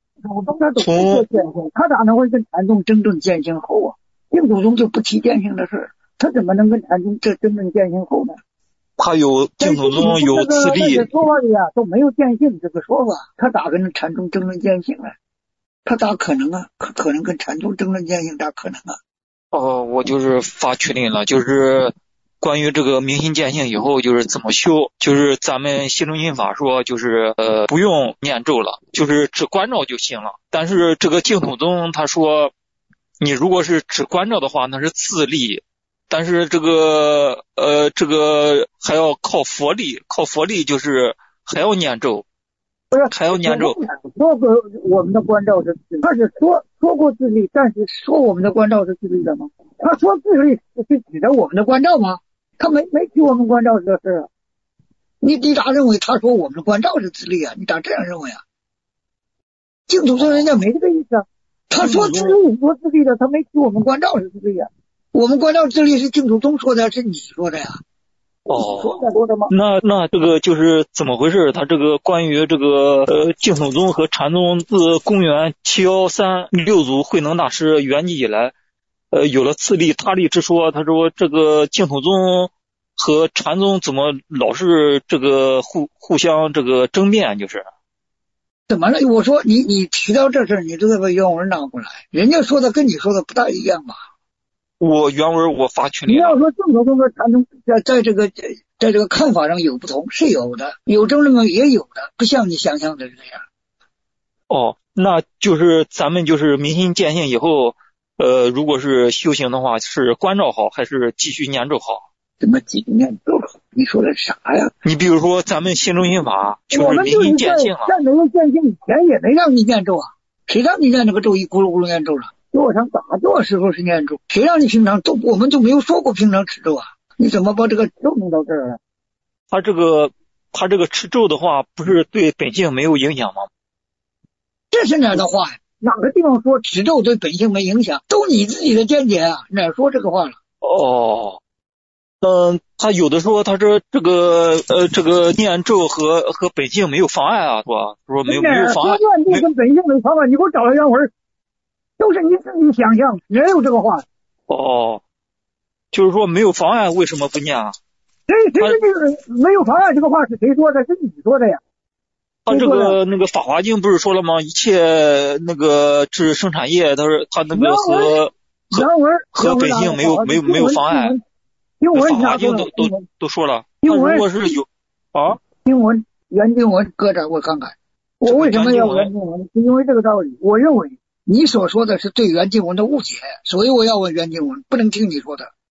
Speaker 2: 他咋能会跟禅宗争论见性后啊？净土宗就不提见性的事，他怎么能跟禅宗争论见性后呢？
Speaker 13: 他有净土宗有次第
Speaker 2: 说法里啊都没有见性这个说法，他咋跟禅宗争论见性呢？他咋可能啊？可能跟禅宗争论见性，咋可能啊？
Speaker 13: 我就是发群里了，就是关于这个明心见性以后就是怎么修，就是咱们心中心法说就是不用念咒了，就是只关照就行了。但是这个净土宗他说你如果是只关照的话那是自利，但是这个还要靠佛力，就是还要念咒，还要念咒。
Speaker 2: 说过我们的关照是自利，他是说过自利，但是说我们的关照是自利的吗？他说自利是指的我们的关照吗？他没提我们关照这事啊！你咋认为他说我们的关照是自利啊？你咋这样认为啊？净土宗人家没这个意思啊，他说自利说自利的，他没提我们关照是自利啊。我们关照自利是净土宗说的，是你说的呀？说的吗？
Speaker 13: 那这个就是怎么回事？他这个关于这个净土宗和禅宗自公元713六祖慧能大师圆寂以来。有了自利他利之说，他说这个净土宗和禅宗怎么老是这个互相这个争辩，就是
Speaker 2: 怎么了？我说你提到这事，你就得把原文拿过来，人家说的跟你说的不大一样吧？
Speaker 13: 我原文我发群里。
Speaker 2: 你要说净土宗和禅宗在这个看法上有不同，是有的，有争论也有的，不像你想象的这样。
Speaker 13: 那就是咱们就是明心见性以后。如果是修行的话，是关照好还是继续念咒好？
Speaker 2: 怎么继续念咒好？你说的啥呀？
Speaker 13: 你比如说咱们心中心法就是明心见性啊。
Speaker 2: 在没有见性以前也没让你念咒啊，谁让你念这个咒一咕噜咕噜念咒了？多少打坐时候是念咒，谁让你平常我们就没有说过平常持咒啊？你怎么把这个咒弄到这儿了？
Speaker 13: 他这个持咒的话，不是对本性没有影响吗？
Speaker 2: 这是哪儿的话呀？哪个地方说持咒对本性没影响？都你自己的见解啊，哪说这个话了？
Speaker 13: 他有的说他说这个念咒和本性没有妨碍啊，是吧？说没有妨碍。
Speaker 2: 念咒跟本性没妨碍，你给我找来原文，都是你自己想象，哪有这个话？
Speaker 13: 就是说没有妨碍，为什么不念啊？
Speaker 2: 谁这个没有妨碍这个话是谁说的？是你说的呀。
Speaker 13: 他这个那个法华经不是说了吗？一切那个治生产业，他说他那个和本性没有妨碍。法华经都说了。他如果是有
Speaker 2: 经文原经文搁这儿我看看，我为什么要原经文？是因为这个道理，我认为你所说的是对原经文的误解，所以我要问原经文，不能听你说的。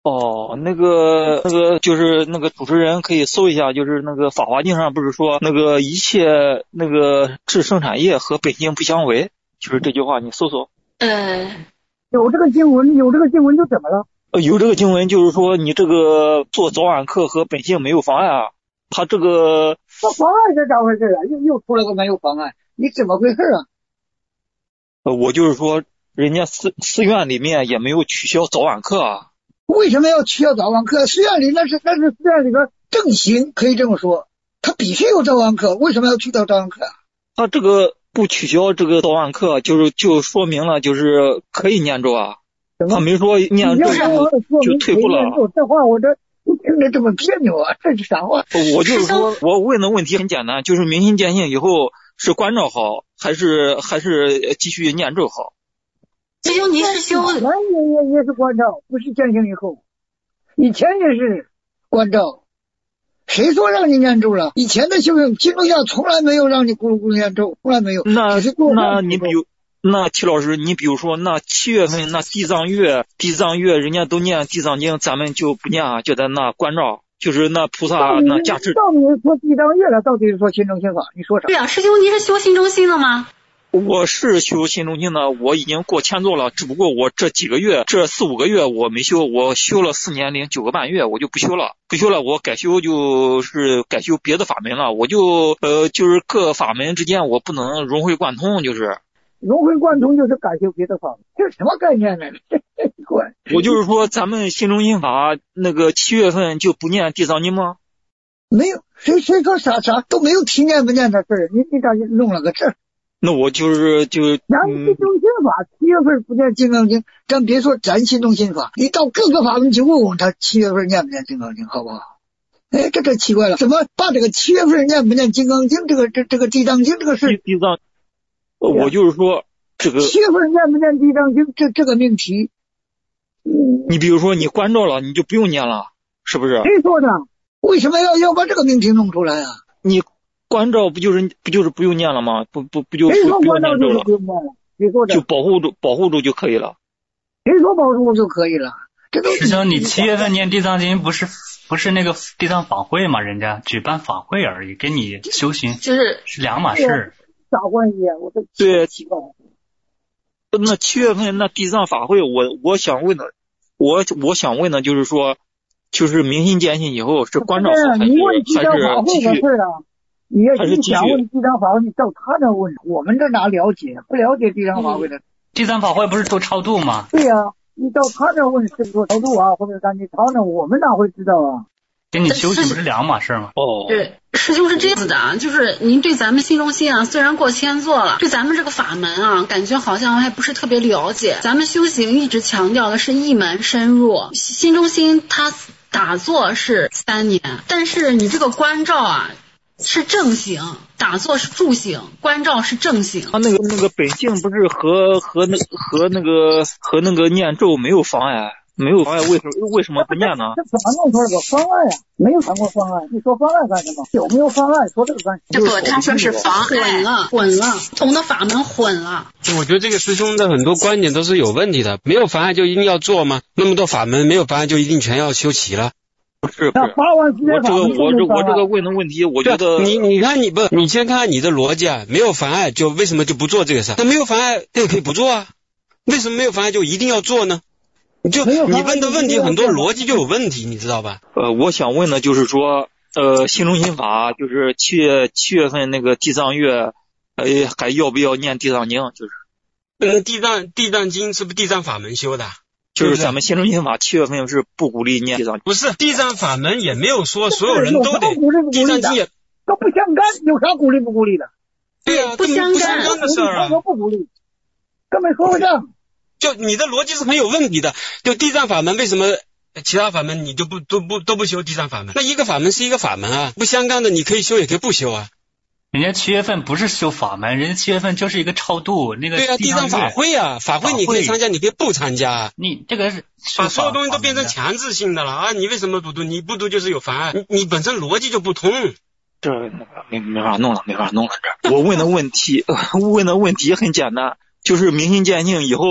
Speaker 13: 哦，那个就是那个主持人可以搜一下，就是那个《法华经》上不是说那个一切那个制生产业和本性不相违，就是这句话，你搜搜。
Speaker 2: 有这个经文就怎么了？
Speaker 13: 有这个经文就是说你这个做早晚课和本性没有妨碍啊。他这个
Speaker 2: 这妨碍是咋回事啊？又出来个没有妨碍，你怎么回事啊？
Speaker 13: 我就是说人家寺院里面也没有取消早晚课啊。
Speaker 2: 为什么要取消早晚课？寺院里那是寺院里边正行，可以这么说，他必须有早晚课，为什么要取消早晚课？
Speaker 13: 他这个不取消这个早晚课，就说明了就是可以念咒啊。他没说念咒就退步了。
Speaker 2: 这话我听着这么别扭啊，这是啥话？
Speaker 13: 我就是说我问的问题很简单，就是明心见性以后是关照好，还是继续念咒好？
Speaker 1: 师兄，您是修
Speaker 2: 也是关照，不是见性以后，以前也是关照。谁说让你念咒了？以前的修行经中下从来没有让你咕噜咕噜念咒，从来没有。
Speaker 13: 那你比如那齐老师，你比如说那7月份那地藏月人家都念地藏经，咱们就不念啊，就在那关照，就是那菩萨那加持。
Speaker 2: 到底是说地藏月了，到底是说心中心法？你说啥？
Speaker 1: 对啊，师兄，您是修心中心的吗？
Speaker 13: 我是修心中心的，我已经过千座了，只不过我这4、5个月我没修，我修了4年零9个半月，我就不修了，我改修就是改修别的法门了，我就是各法门之间我不能融会贯通，就是
Speaker 2: 融会贯通就是改修别的法门，这是什么概念呢？
Speaker 13: 我就是说咱们心中心法那个7月份就不念地藏经吗？
Speaker 2: 没有，谁说啥都没有提念不念的事儿，你咋就弄了个这？
Speaker 13: 那我咱心中
Speaker 2: 心法7月份不念金刚经，咱别说咱心中心法，你到各个法门去问问他7月份念不念金刚经，好不好？哎，这奇怪了，怎么把这个7月份念不念金刚经这个地藏经这个事？
Speaker 13: 地藏，我就是说这个
Speaker 2: 7月份念不念地藏经这个命题，
Speaker 13: 你比如说你关照了，你就不用念了，是不是？
Speaker 2: 谁说的？为什么要把这个命题弄出来啊？
Speaker 13: 你关照不就是不用念了吗？不就是不用念咒了？就保护住就可以了。
Speaker 2: 谁说保护住就可以了？
Speaker 14: 师兄，你7月份念地藏经不是那个地藏法会吗？人家举办法会而已，跟你修行是两码事。
Speaker 2: 啥关系啊？
Speaker 13: 对，那7月份那地藏法会，我想问的就是说，就是明心见性以后是关照好还是继续？
Speaker 2: 你想问地藏法会，你到他那问，我们这哪了解？不了解地藏法会的。
Speaker 14: 地藏法会不是做超度吗？
Speaker 2: 对呀，你到他那问是做超度啊，或者干你他那，我们哪会知道啊？
Speaker 14: 跟你修行不是两码事吗？
Speaker 1: 对，师兄是这样子的啊，就是您对咱们心中心啊，虽然过千座了，对咱们这个法门啊，感觉好像还不是特别了解。咱们修行一直强调的是一门深入，心中心它打坐是3年，但是你这个关照啊。是正行，打坐是助行，关照是正行。
Speaker 13: 他那个本性不是和那个念咒没有妨碍，为什么不念呢？
Speaker 2: 这怎么弄出来个妨碍啊？没有谈过妨碍，你说妨碍干什么？有没有妨碍？说这个干什么？
Speaker 1: 他说是妨碍混了，不同的法门混了。
Speaker 15: 我觉得这个师兄的很多观点都是有问题的，没有妨碍就一定要做吗？那么多法门没有妨碍就一定全要修齐了？
Speaker 13: 不是，我这个问的问题，我觉得
Speaker 15: 你看你先看看你的逻辑啊，没有妨碍就为什么就不做这个事？那没有妨碍就可以不做啊？为什么没有妨碍就一定要做呢？你问的问题很多逻辑就有问题，你知道吧？
Speaker 13: 我想问的就是说，心中心法就是七月份那个地藏月，还要不要念地藏经？就是
Speaker 15: 地藏经是不是地藏法门修的？
Speaker 13: 就是咱们心中心法7月份是不鼓励念地藏经，
Speaker 15: 不是地藏法门也没有说所有人都得地藏经也
Speaker 2: 都不相干，有啥鼓励不鼓励的？
Speaker 15: 对啊，
Speaker 1: 不相干
Speaker 15: 的事儿啊，
Speaker 2: 不鼓励，根本说不上。
Speaker 15: 就你的逻辑是很有问题的。就地藏法门为什么其他法门你就都不修地藏法门？那一个法门是一个法门啊，不相干的你可以修也可以不修啊。
Speaker 14: 人家7月份不是修法门，人家7月份就是一个超度那个。
Speaker 15: 对啊，地藏法会啊，法会你可以参加，你可以不参加。
Speaker 14: 你这个是
Speaker 15: 把所有东西都变成强制性的了啊！你为什么不读？你不读就是有妨碍，你本身逻辑就不通。
Speaker 13: 这没法弄了。这我问的问题很简单，就是明心见性以后，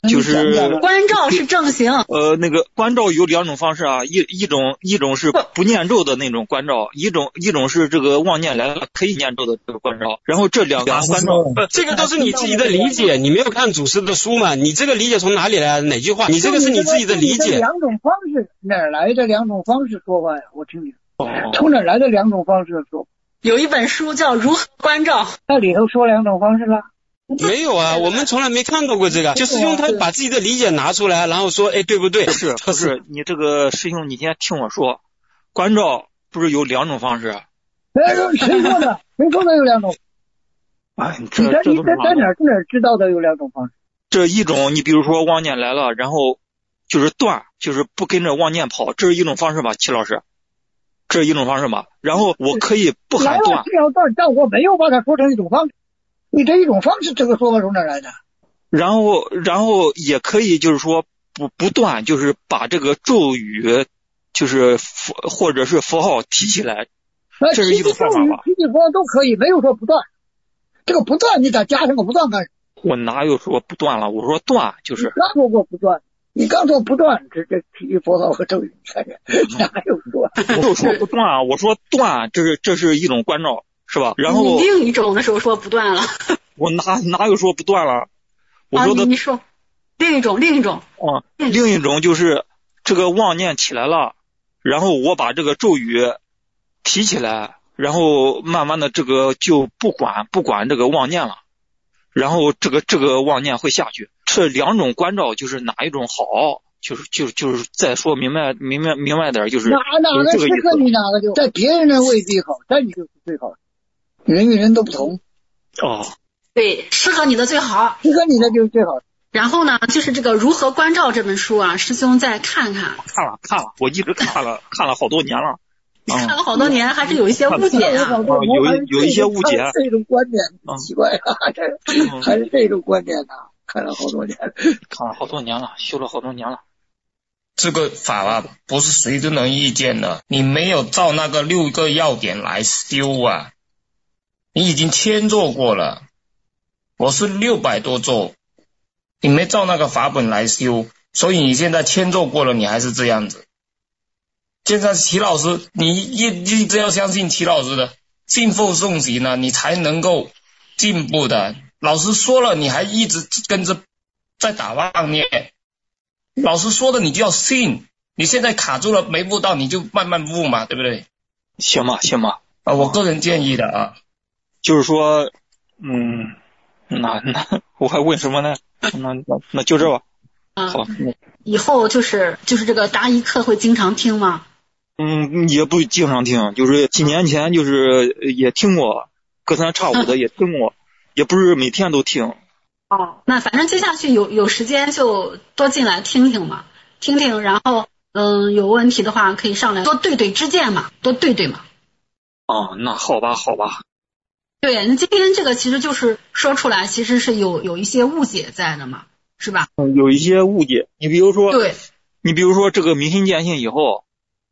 Speaker 13: 就是
Speaker 1: 观照是正行。
Speaker 13: 那个观照有2种方式啊，一种是不念咒的那种观照，一种是这个妄念来了可以念咒的这个观照。然后这两个观照，
Speaker 15: 这个都是你自己的理解，你没有看祖师的书嘛？你这个理解从哪里来？哪句话？你这个是你自己的理解。
Speaker 2: 2种方式哪来的2种方式说法呀？我听听，从哪来的2种方式说？
Speaker 1: 有一本书叫《如何观照》，
Speaker 2: 那里头说2种方式了。
Speaker 15: 没有啊，我们从来没看到过这个，就师兄他把自己的理解拿出来，然后说，哎，对不对？
Speaker 13: 不是，你这个师兄，你先听我说，观照不是有2种方式？
Speaker 2: 谁说的？谁说的有2种？
Speaker 13: 哎，
Speaker 2: 你在哪儿知道的有2种方式？
Speaker 13: 这一种，你比如说妄念来了，然后就是断，就是不跟着妄念跑，这是一种方式吧，齐老师？这是一种方式吧？然后我可以不喊断，
Speaker 2: 是要断，但我没有把它说成一种方式。你这一种方式，这个说法从哪来的？
Speaker 13: 然后也可以就是说不断，就是把这个咒语，就是或者是符号提起来，这是一种方法吧？
Speaker 2: 提起符号都可以，没有说不断。这个不断，你咋加上个不断干什么？
Speaker 13: 我哪有说不断了？我说断就是。
Speaker 2: 你刚说过不断，你刚说不断，这提起符号和咒语，哪有断？
Speaker 13: 我就说不断啊，我说断，这是一种观照。是吧？然后
Speaker 1: 你另一种的时候说不断了，
Speaker 13: 我哪有说不断了？我说的
Speaker 1: 你说另一种
Speaker 13: 另一种就是这个妄念起来了，然后我把这个咒语提起来，然后慢慢的这个就不管这个妄念了，然后这个妄念会下去。这2种观照就是哪一种好？就是再说明白点，就是
Speaker 2: 哪个适合你哪个就在别人那未必好，在你就是最好。人与人都不同
Speaker 1: 对，适合你的最好，
Speaker 2: 适合你的就是最好。
Speaker 1: 然后呢，就是这个《如何观照》这本书啊，师兄再看看。
Speaker 13: 看了，我一直看了好多年了。
Speaker 1: 看了好多年，还是有一些误解啊。
Speaker 13: 有一些误解。
Speaker 2: 这种观点奇怪啊，还是这种观点呢？看了好多年
Speaker 13: 了，修了好多年了。
Speaker 16: 这个法啊，不是谁都能预见的。你没有照那个6个要点来修啊。你已经1000做过了，我是600多做，你没照那个法本来修，所以你现在1000做过了，你还是这样子。现在齐老师，你一直要相信齐老师的，信奉诵习呢，你才能够进步的。老师说了，你还一直跟着在打妄念，老师说的你就要信。你现在卡住了，没悟到，你就慢慢悟嘛，对不对？
Speaker 13: 行吧
Speaker 16: 我个人建议的啊。
Speaker 13: 就是说，那我还问什么呢？那就这吧。好。
Speaker 1: 以后就是这个答疑课会经常听吗？
Speaker 13: 也不经常听，就是几年前就是也听过，隔三差五的也听过，也不是每天都听。
Speaker 1: 那反正接下去有时间就多进来听听嘛，听，然后有问题的话可以上来多对知见嘛，多对嘛。
Speaker 13: 那好吧。
Speaker 1: 对，那今天这个其实就是说出来，其实是有一些误解在的嘛，是吧？
Speaker 13: 有一些误解，你比如说这个明心见性以后，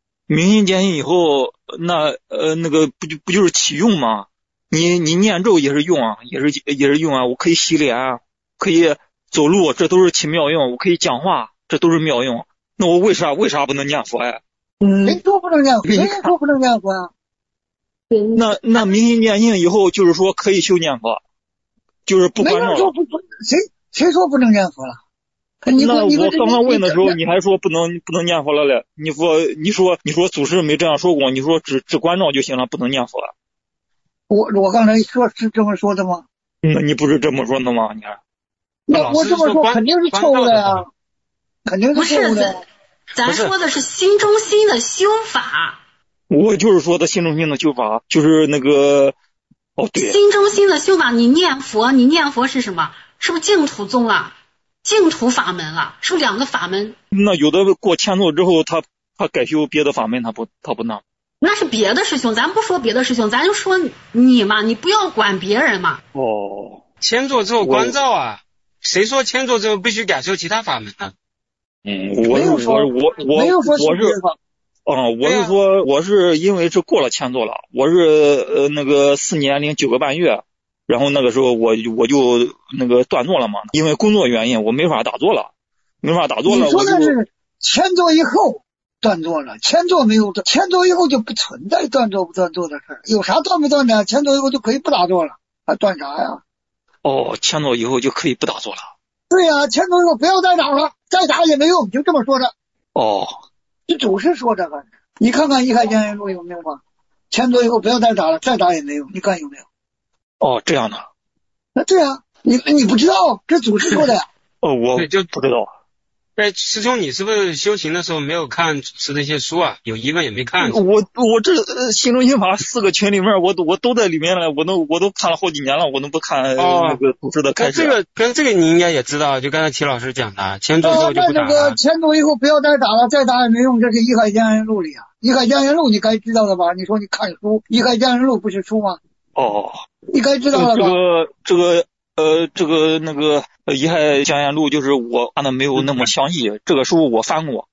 Speaker 13: 那个不就是起用吗？你念咒也是用啊，也是用啊，我可以洗脸啊，可以走路，这都是起妙用，我可以讲话，这都是妙用。那我为啥不能念佛呀？
Speaker 2: 谁说不能念佛？谁说不能念佛呀？
Speaker 13: 那明心见性以后就是说可以修念佛，就是不关照了。
Speaker 2: 谁说不能念佛了？
Speaker 13: 那我刚刚问的时候，你还说不能念佛了嘞？你说祖师没这样说过，你说只关照就行了，不能念佛了。
Speaker 2: 我刚才说是这么说的吗？
Speaker 13: 那你不是这么说的吗？你看，
Speaker 2: 那我这么说肯定是错误的呀，肯定是错误的。
Speaker 1: 咱说的是心中心的修法。
Speaker 13: 我就是说的心中心的修法，就是那个对，
Speaker 1: 心中心的修法。你念佛是什么？是不是净土宗了？净土法门了？是不是2个法门？
Speaker 13: 那有的过1000座之后，他改修别的法门，他不弄。
Speaker 1: 那是别的师兄，咱不说别的师兄，咱就说你嘛，你不要管别人嘛。
Speaker 15: 1000座之后关照啊，谁说1000座之后必须改修其他法门啊？
Speaker 13: 我是因为是过了1000座了，我是那个4年零9个半月， 然后那个时候我就那个断做了嘛，因为工作原因我没法打坐了。你说
Speaker 2: 的是前座以后断做了，前座没有，前座以后就不存在断做不断做的事儿，有啥断不断的？前座以后就可以不打坐了，还断啥呀？
Speaker 13: 哦，前座以后就可以不打坐了。
Speaker 2: 对呀，前座以后不要再打了，再打也没用，就这么说的。
Speaker 13: 哦，
Speaker 2: 这祖师说这个，你看看《一海江源录》有没有吧？前座以后不要再打了，再打也没用，你看有没有？
Speaker 13: 哦，这样的。
Speaker 2: 对啊，你不知道，这祖师说的呀。
Speaker 13: 我就不知道。
Speaker 15: 师兄，你是不是修行的时候没有看祖师的一些书啊？有疑问也没看。
Speaker 13: 我这心中心法4个群里面，我都在里面了，我都看了好几年了，我都不看那个祖师的开始。
Speaker 15: 跟这个你应该也知道，就刚才齐老师讲的，前座以后就不打了。
Speaker 2: 那这个前座以后不要再打了，再打也没用，这是《一海江源录》里啊，《一海江源录》你该知道的吧？你说你看书，《一海江源录》不是书吗？
Speaker 13: 哦，
Speaker 2: 你该知道了吧？
Speaker 13: 这个那个《一海江源录》就是我看的没有那么详细，这个书我翻过。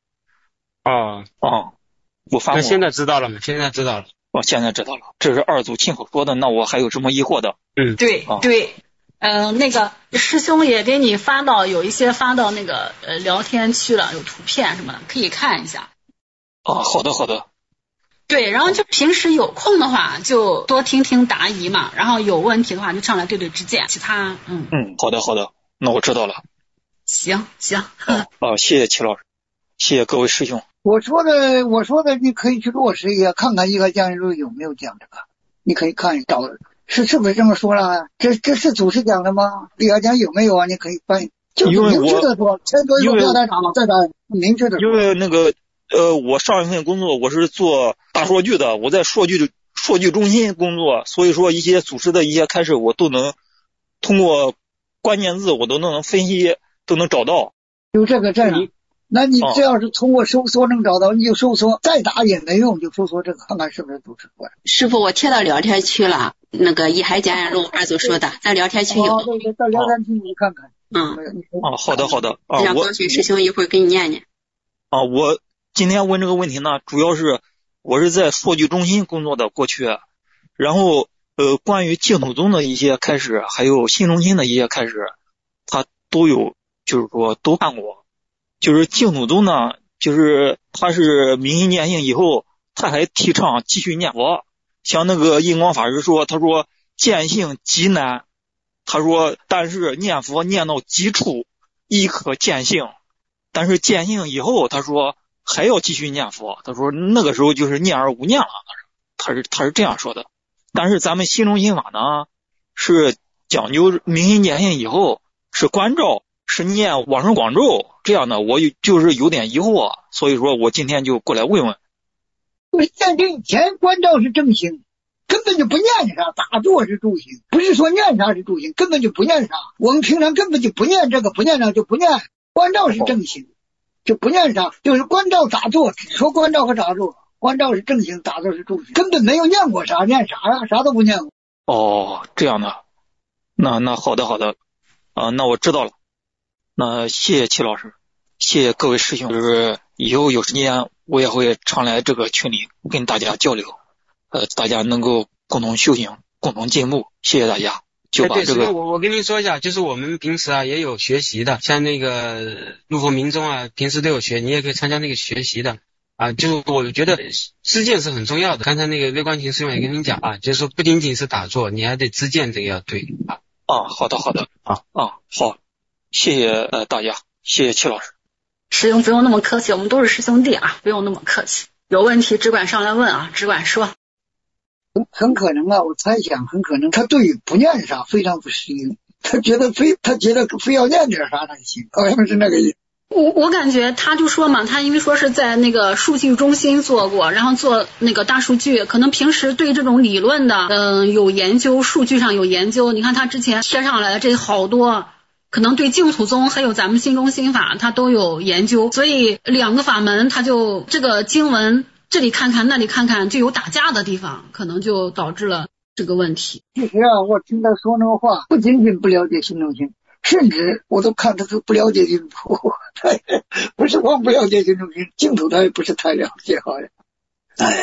Speaker 13: 我翻过。
Speaker 15: 现在知道了吗？现在知道了。
Speaker 13: 现在知道了，这是二祖亲口说的，那我还有什么疑惑的？
Speaker 1: 对。那个师兄也给你有一些发到那个聊天区了，有图片什么的，可以看一下。
Speaker 13: 好的。
Speaker 1: 对，然后就平时有空的话就多听听答疑嘛，然后有问题的话就上来对之见，其他
Speaker 13: 好的，那我知道了。
Speaker 1: 行。
Speaker 13: 谢谢齐老师，谢谢各位师兄。
Speaker 2: 我说的你可以去落实一下，看看《一海江源录》有没有讲这个，你可以看找是不是这么说了？这是祖师讲的吗？《一海江有没有啊？你可以翻译，就是明确的说，前座以后不要再打了，再打明确的说。
Speaker 13: 因为那个我上一份工作我是做大数据的，我在数据中心工作，所以说一些祖师的一些开示我都能通过关键字我都能分析，都能找到。
Speaker 2: 有这个证啊？那你只要是通过搜索能找到，你就搜索，再打也没用，就搜索这个看看是不是祖师说的。
Speaker 5: 师傅，我贴到聊天区了，那个《一海江源录》二祖说的，在聊天区有。
Speaker 2: 对，在聊天区你看看。
Speaker 13: 好的。
Speaker 5: 让光绪师兄一会儿给你念念。
Speaker 13: 我今天问这个问题呢，主要是我是在数据中心工作的过去，然后关于净土宗的一些开始，还有新中心的一些开始，他都有，就是说都看过。就是净土宗呢，就是他是明心见性以后，他还提倡继续念佛。像那个印光法师说，他说见性极难，他说但是念佛念到极处亦可见性，但是见性以后，他说还要继续念佛，他说那个时候就是念而无念了，他是这样说的。但是咱们新中心法呢，是讲究明心见性以后是观照，是念往生广咒，这样的我就是有点疑惑，所以说我今天就过来问问。
Speaker 2: 念经以前观照是正心，根本就不念啥，打坐是助心，不是说念啥是助心，根本就不念啥。我们平常根本就不念这个，不念那就不念，观照是正心。就不念啥，就是观照打坐，只说观照和打坐，观照是正心，打坐是助心，根本没有念过啥，念啥呀？啥都不念过。
Speaker 13: 这样的，那好的，那我知道了。那谢谢齐老师，谢谢各位师兄，就是以后有时间我也会常来这个群里跟大家交流，大家能够共同修行，共同进步，谢谢大家。就把这个
Speaker 15: 我跟您说一下，就是我们平时也有学习的，像那个入佛明宗平时都有学，你也可以参加那个学习的就是我觉得知见是很重要的。刚才那个魏光琴师兄也跟您讲就是说不仅仅是打坐，你还得知见，这个要对
Speaker 13: 好的好，谢谢大家，谢谢齐老师。
Speaker 1: 师兄不用那么客气，我们都是师兄弟不用那么客气，有问题只管上来问只管说。
Speaker 2: 很可能我猜想很可能他对于不念啥非常不适应，他觉得非要念点啥才行，好像是那个意思。
Speaker 1: 我感觉他就说嘛，他因为说是在那个数据中心做过，然后做那个大数据，可能平时对这种理论的有研究，数据上有研究。你看他之前贴上来的这好多，可能对净土宗还有咱们新中心法他都有研究，所以两个法门他就这个经文这里看看那里看看，就有打架的地方，可能就导致了这个问题。
Speaker 2: 其实我听他说那个话，不仅仅不了解新中心，甚至我都看他都不了解净土，不是光不了解新中心，净土他也不是太了解，好像。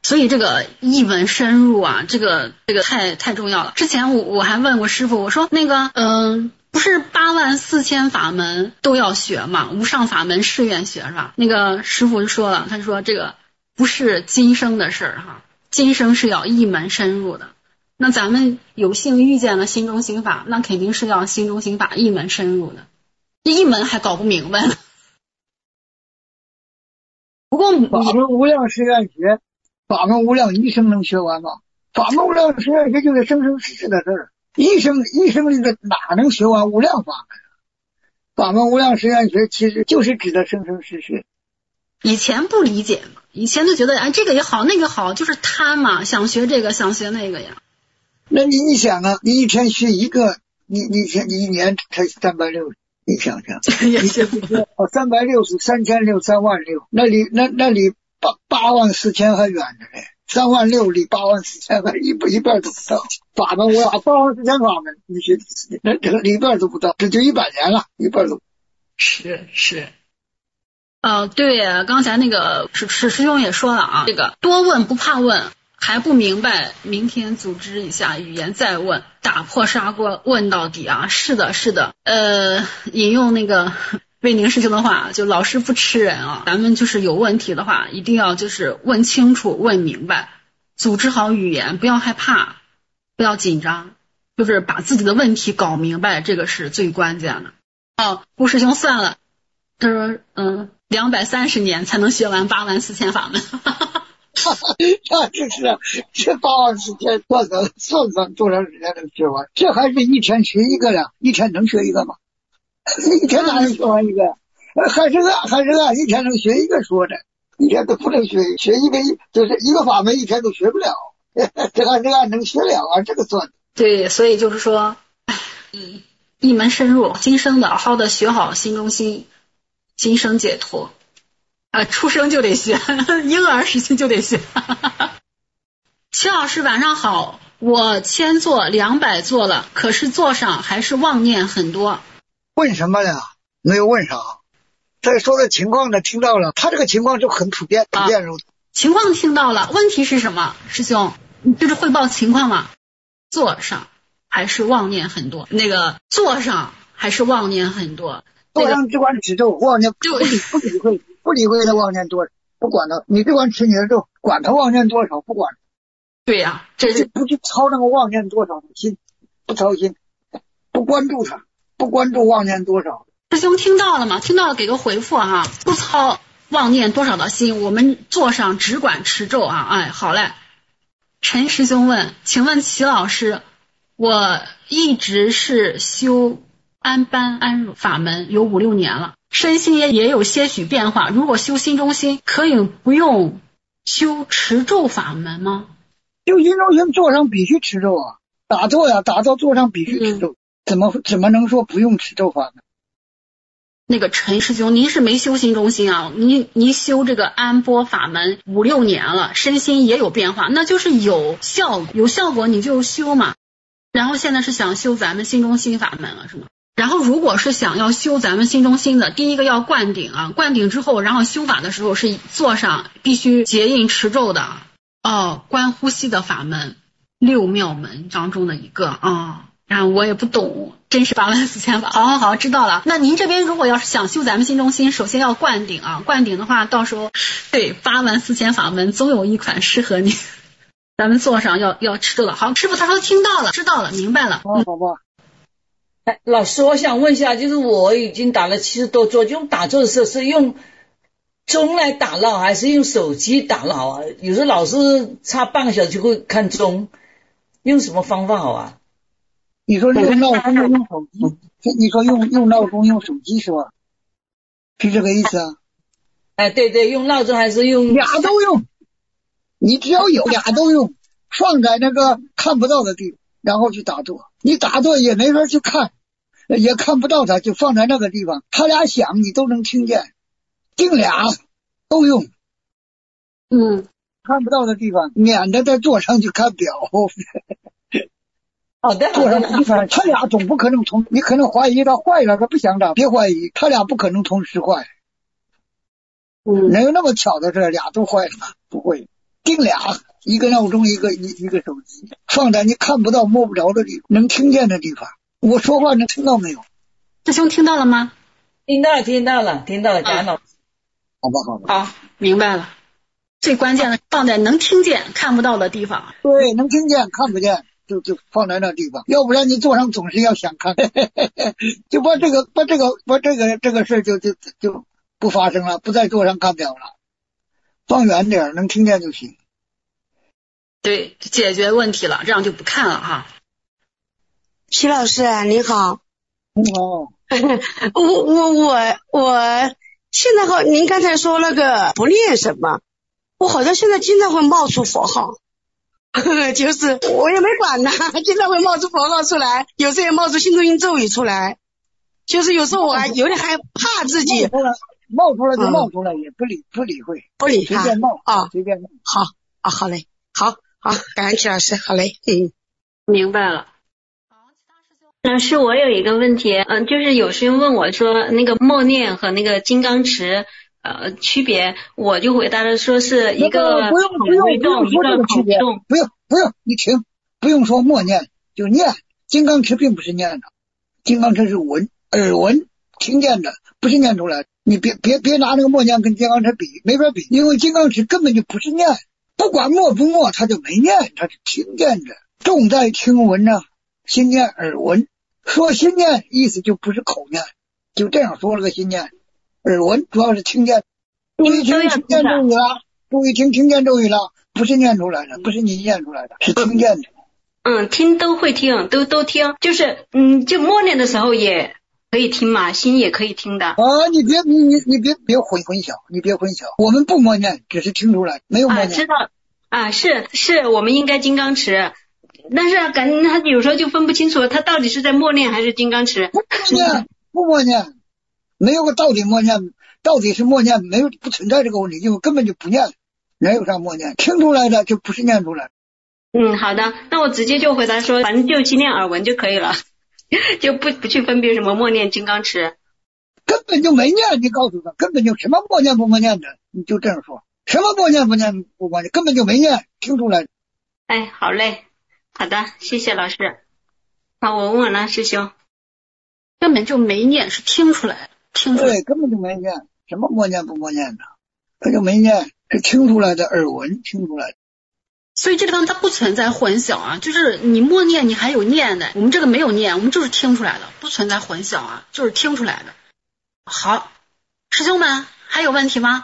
Speaker 1: 所以这个一门深入啊，这个太重要了。之前我还问过师傅，我说那个不是84000法门都要学吗？无上法门誓愿学是吧？那个师傅就说了，他说这个不是今生的事儿哈，今生是要一门深入的。那咱们有幸遇见了心中心法，那肯定是要心中心法一门深入的，一门还搞不明白呢。不过
Speaker 2: 法门无量誓愿学，法门无量一生能学完吗？法门无量誓愿学就是生生世世的事儿，一生里的哪能学完无量法门？法门无量誓愿学其实就是指的生生世世。
Speaker 1: 以前不理解嘛，以前就觉得这个也好那个好，就是贪嘛，想学这个想学那个呀。
Speaker 2: 那你想啊，你一天学一个，你一年才360，你想想，
Speaker 1: 也是
Speaker 2: 360、3600、36000，那离84000还远着呢，36000离84000还一半都不到。法门无量84000法门，你学那这个一半都不到，这就100年了，一半都
Speaker 1: 是。对，刚才那个师兄也说了啊，这个多问不怕问。还不明白，明天组织一下语言再问，打破砂锅问到底啊！是的，引用那个魏宁师兄的话，就老师不吃人啊，咱们就是有问题的话，一定要就是问清楚、问明白，组织好语言，不要害怕，不要紧张，就是把自己的问题搞明白，这个是最关键的。顾师兄算了，他说230年才能学完84000法门。
Speaker 2: 这84000算多长时间能学完？这还是一天学一个呀？一天能学一个吗？一天哪能学完一个？还是按一天能学一个说的，一天都不能学一个，就是一个法门一天都学不了。这按能学了啊，这个算。
Speaker 1: 对，所以就是说，一门深入，今生的好好的学好心中心，今生解脱。出生就得学，婴儿时期就得学。齐老师晚上好，我1000座200座了，可是座上还是妄念很多。
Speaker 2: 问什么呀？没有问啥。再说的情况呢，听到了，他这个情况就很普遍如此。
Speaker 1: 情况听到了，问题是什么？师兄，你就是汇报情况嘛。座上还是妄念很多，那个座上还是妄念很多。
Speaker 2: 座上只管指咒，妄念不理会他妄念多少，不管他，你只管吃你的咒，管他妄念多少，不管。
Speaker 1: 对呀，这是
Speaker 2: 不去操那个妄念多少的心，不操心，不关注他，不关注妄念多少。
Speaker 1: 师兄听到了吗？听到了给个回复哈，不操妄念多少的心，我们座上只管持咒啊。好嘞。陈师兄问，请问齐老师，我一直是修安般安如法门有5-6年了，身心也有些许变化，如果修心中心可以不用修持咒法门吗？
Speaker 2: 修心中心座上必须持咒啊，打坐座上必须持咒，怎么能说不用持咒法门？
Speaker 1: 那个陈师兄，您是没修心中心啊，您修这个安般法门5-6年了，身心也有变化，那就是有效果你就修嘛。然后现在是想修咱们心中心法门了是吗？然后如果是想要修咱们心中心的，第一个要灌顶啊，灌顶之后，然后修法的时候是座上必须结印持咒的观呼吸的法门6妙门当中的一个然后我也不懂，真是84000法。好，知道了。那您这边如果要是想修咱们心中心，首先要灌顶啊，灌顶的话，到时候对84000法门总有一款适合你。咱们座上要持咒的。好，师傅他说听到了，知道了，明白了。
Speaker 2: 好吧。
Speaker 17: 老师，我想问一下，就是我已经打了70多座，用打坐的时候是用钟来打闹还是用手机打闹啊？有时候老是差半个小时就会看钟，用什么方法好啊？
Speaker 2: 你说用闹钟用手机？你说用闹钟用手机是吧？是这个意思啊？
Speaker 17: 对，用闹钟还是用？
Speaker 2: 俩都用，你只要有俩都用，放在那个看不到的地方，然后去打坐。你打坐也没法去看，也看不到它，就放在那个地方，他俩响你都能听见，定俩都用。看不到的地方，免得在座上去看表。
Speaker 17: 好的，
Speaker 2: 座上地方，他俩总不可能你可能怀疑他坏了，他不想打，别怀疑，他俩不可能同时坏。能有那么巧的事，俩都坏了？不会。 定俩，一个闹钟，一个手机，放在你看不到摸不着的地方，能听见的地方。我说话能听到没有？
Speaker 1: 师兄听到了吗？
Speaker 17: 听到了，贾老师。
Speaker 2: 好吧。
Speaker 1: 好，明白了。最关键的放在能听见看不到的地方。
Speaker 2: 对，能听见看不见就放在那地方，要不然你桌上总是要想看，就把这个事就不发生了，不在桌上看表了，放远点，能听见就行。
Speaker 1: 对，解决问题了，这样就不看了哈。
Speaker 18: 徐老师您好。
Speaker 2: 你好。
Speaker 18: 我现在和您刚才说那个不念什么，我好像现在经常会冒出佛号，就是我也没管它，经常会冒出佛号出来，有时候也冒出心中音咒语出来，就是有时候我还有点害怕自己
Speaker 2: 冒出来就冒出来，也不理会，随便冒
Speaker 18: 啊，
Speaker 2: 随便冒。
Speaker 18: 好啊，好嘞，好，感恩曲老师，好嘞，
Speaker 1: 明白了。
Speaker 5: 老师，我有一个问题，就是有师兄问我说那个默念和那个金刚持区别，我就回答了说是一个口微动，一个口动。
Speaker 2: 不用，你听，不用说默念，就念。金刚持并不是念的，金刚持是耳闻听见的，不是念出来。你别拿那个默念跟金刚持比，没法比，因为金刚持根本就不是念，不管默不默，他就没念，他是听见的，重在听闻呢，心念耳闻。说心念意思就不是口念，就这样说了个心念。耳闻主要是听见，注意听听见咒语了，注意听见咒语了，不是念出来的，不是你念出来的，是听见的。
Speaker 5: 听都会听，都听，就是就默念的时候也可以听嘛，心也可以听的。
Speaker 2: 你别混淆，你别混淆，我们不默念，只是听出来，没有默念。
Speaker 5: 知道是我们应该金刚持。但是感觉他有时候就分不清楚他到底是在默念还是金刚持。
Speaker 2: 不默念，没有个到底默念，到底是默念，没有，不存在这个问题，因为根本就不念，哪有啥默念，听出来的就不是念出来。
Speaker 5: 好的，那我直接就回答说反正就心念耳闻就可以了，就不去分别什么默念金刚持，
Speaker 2: 根本就没念，你告诉他根本就什么默念不默念的，你就这样说，什么默念不默念，根本就没念，听出来的。
Speaker 5: 好嘞，好的，谢谢老师。好，我问完了，师兄。
Speaker 1: 根本就没念，是听出来。
Speaker 2: 对，根本就没念，什么默念不默念的，他就没念，是听出来的，耳闻听出来的。
Speaker 1: 所以这个地方它不存在混淆啊，就是你默念你还有念的，我们这个没有念，我们就是听出来的，不存在混淆啊，就是听出来的。好，师兄们还有问题吗？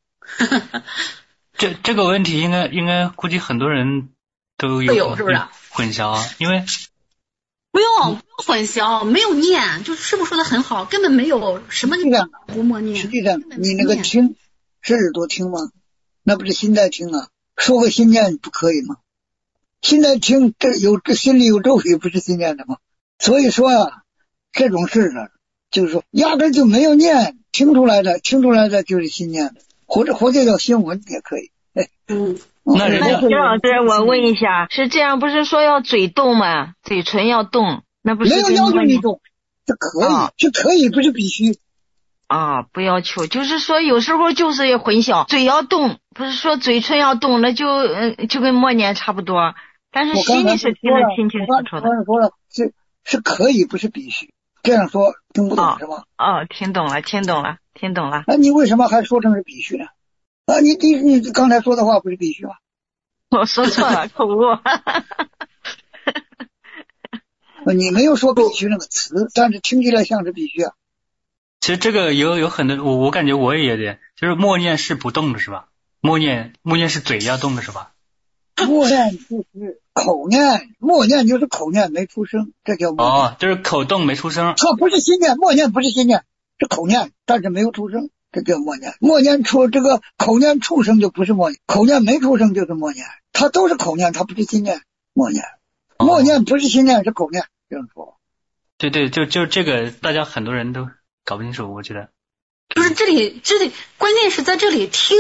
Speaker 14: 这个问题应该估计很多人都
Speaker 1: 有是不是
Speaker 14: 混淆啊？因为
Speaker 1: 不用混淆，没有念，就是师父说的很好，根本没有什么不默念。
Speaker 2: 实际上你那个听是耳朵听吗？那不是心在听啊，说个心念不可以吗？心在听，这心里有咒语不是心念的吗？所以说啊，这种事呢，就是说压根就没有念，听出来的就是心念的，或者叫心闻也可以。
Speaker 19: 那徐老师，我问一下，是这样，不是说要嘴动吗？嘴唇要动，那不是
Speaker 2: 没有要求你动，这可以，这可以，不是必须
Speaker 19: 啊，不要求，就是说有时候就是也混淆，嘴要动，不是说嘴唇要动，那就跟默念差不多，但是心里是听得清清楚楚的。
Speaker 2: 我刚才说了，是可以，不是必须。这样说听不懂是吗？
Speaker 19: 听懂了。
Speaker 2: 那你为什么还说成是必须呢？你刚才说的话不是必须吗？
Speaker 19: 我说错了，口误。
Speaker 2: 你没有说必须那个词，但是听起来像是必须啊。
Speaker 14: 其实这个有很多，我感觉我也有点，就是默念是不动的是吧？默念是嘴要动的是吧？
Speaker 2: 默念就是口念，默念就是口念没出声，这叫默念。
Speaker 14: 就是口动没出声。
Speaker 2: 它不是心念，默念不是心念，是口念，但是没有出声。这叫默念，默念出这个口念出声就不是默念，口念没出声就是默念，它都是口念，它不是心念。默念不是心念，是口念，这样说。
Speaker 14: 对，就这个大家很多人都搞不清楚，我觉得。
Speaker 1: 不是这里关键是在这里听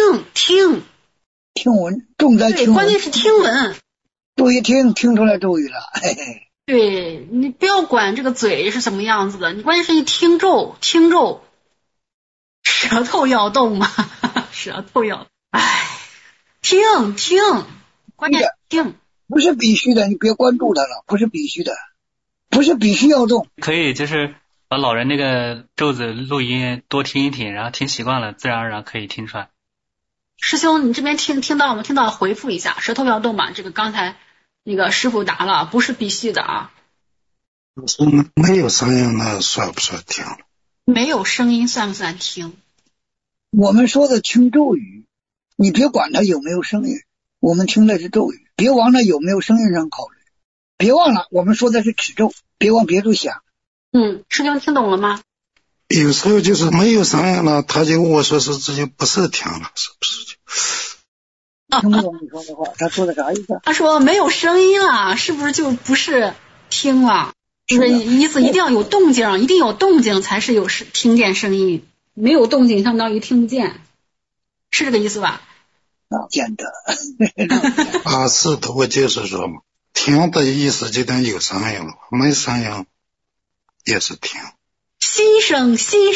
Speaker 2: 闻，重在听闻。
Speaker 1: 对，关键是听闻。
Speaker 2: 注意听出来咒语了，嘿嘿。
Speaker 1: 对，你不要管这个嘴是什么样子的，你关键是一听咒。舌头要动嘛，舌头要， 听，关键听，
Speaker 2: 不是必须的，你别关注它了，不是必须的，不是必须要动。
Speaker 14: 可以就是把老人那个咒子录音多听一听，然后听习惯了，自然而然可以听出来。
Speaker 1: 师兄，你这边听到吗？听到回复一下，舌头要动吗？这个刚才那个师傅答了，不是必须的啊。
Speaker 10: 没有声音那算不算听？
Speaker 1: 没有声音算不算听？
Speaker 2: 我们说的听咒语，你别管它有没有声音，我们听的是咒语，别往那有没有声音上考虑。别忘了，我们说的是持咒，别往别处想。
Speaker 1: 师兄听懂了吗？
Speaker 10: 有时候就是没有声音了，他就跟我说是这就不是听了，是不是？
Speaker 2: 听不懂你说的话，他说的啥意思？
Speaker 1: 他说没有声音了，是不是就不是听了？就是意思一定要有动静，一定有动静才是有听见声音，没有动静相当于听不见，是这个意思吧？
Speaker 2: 那见得
Speaker 10: 啊，是的，我就是说嘛，听的意思就等有声音了，没声音也是听。
Speaker 1: 心声，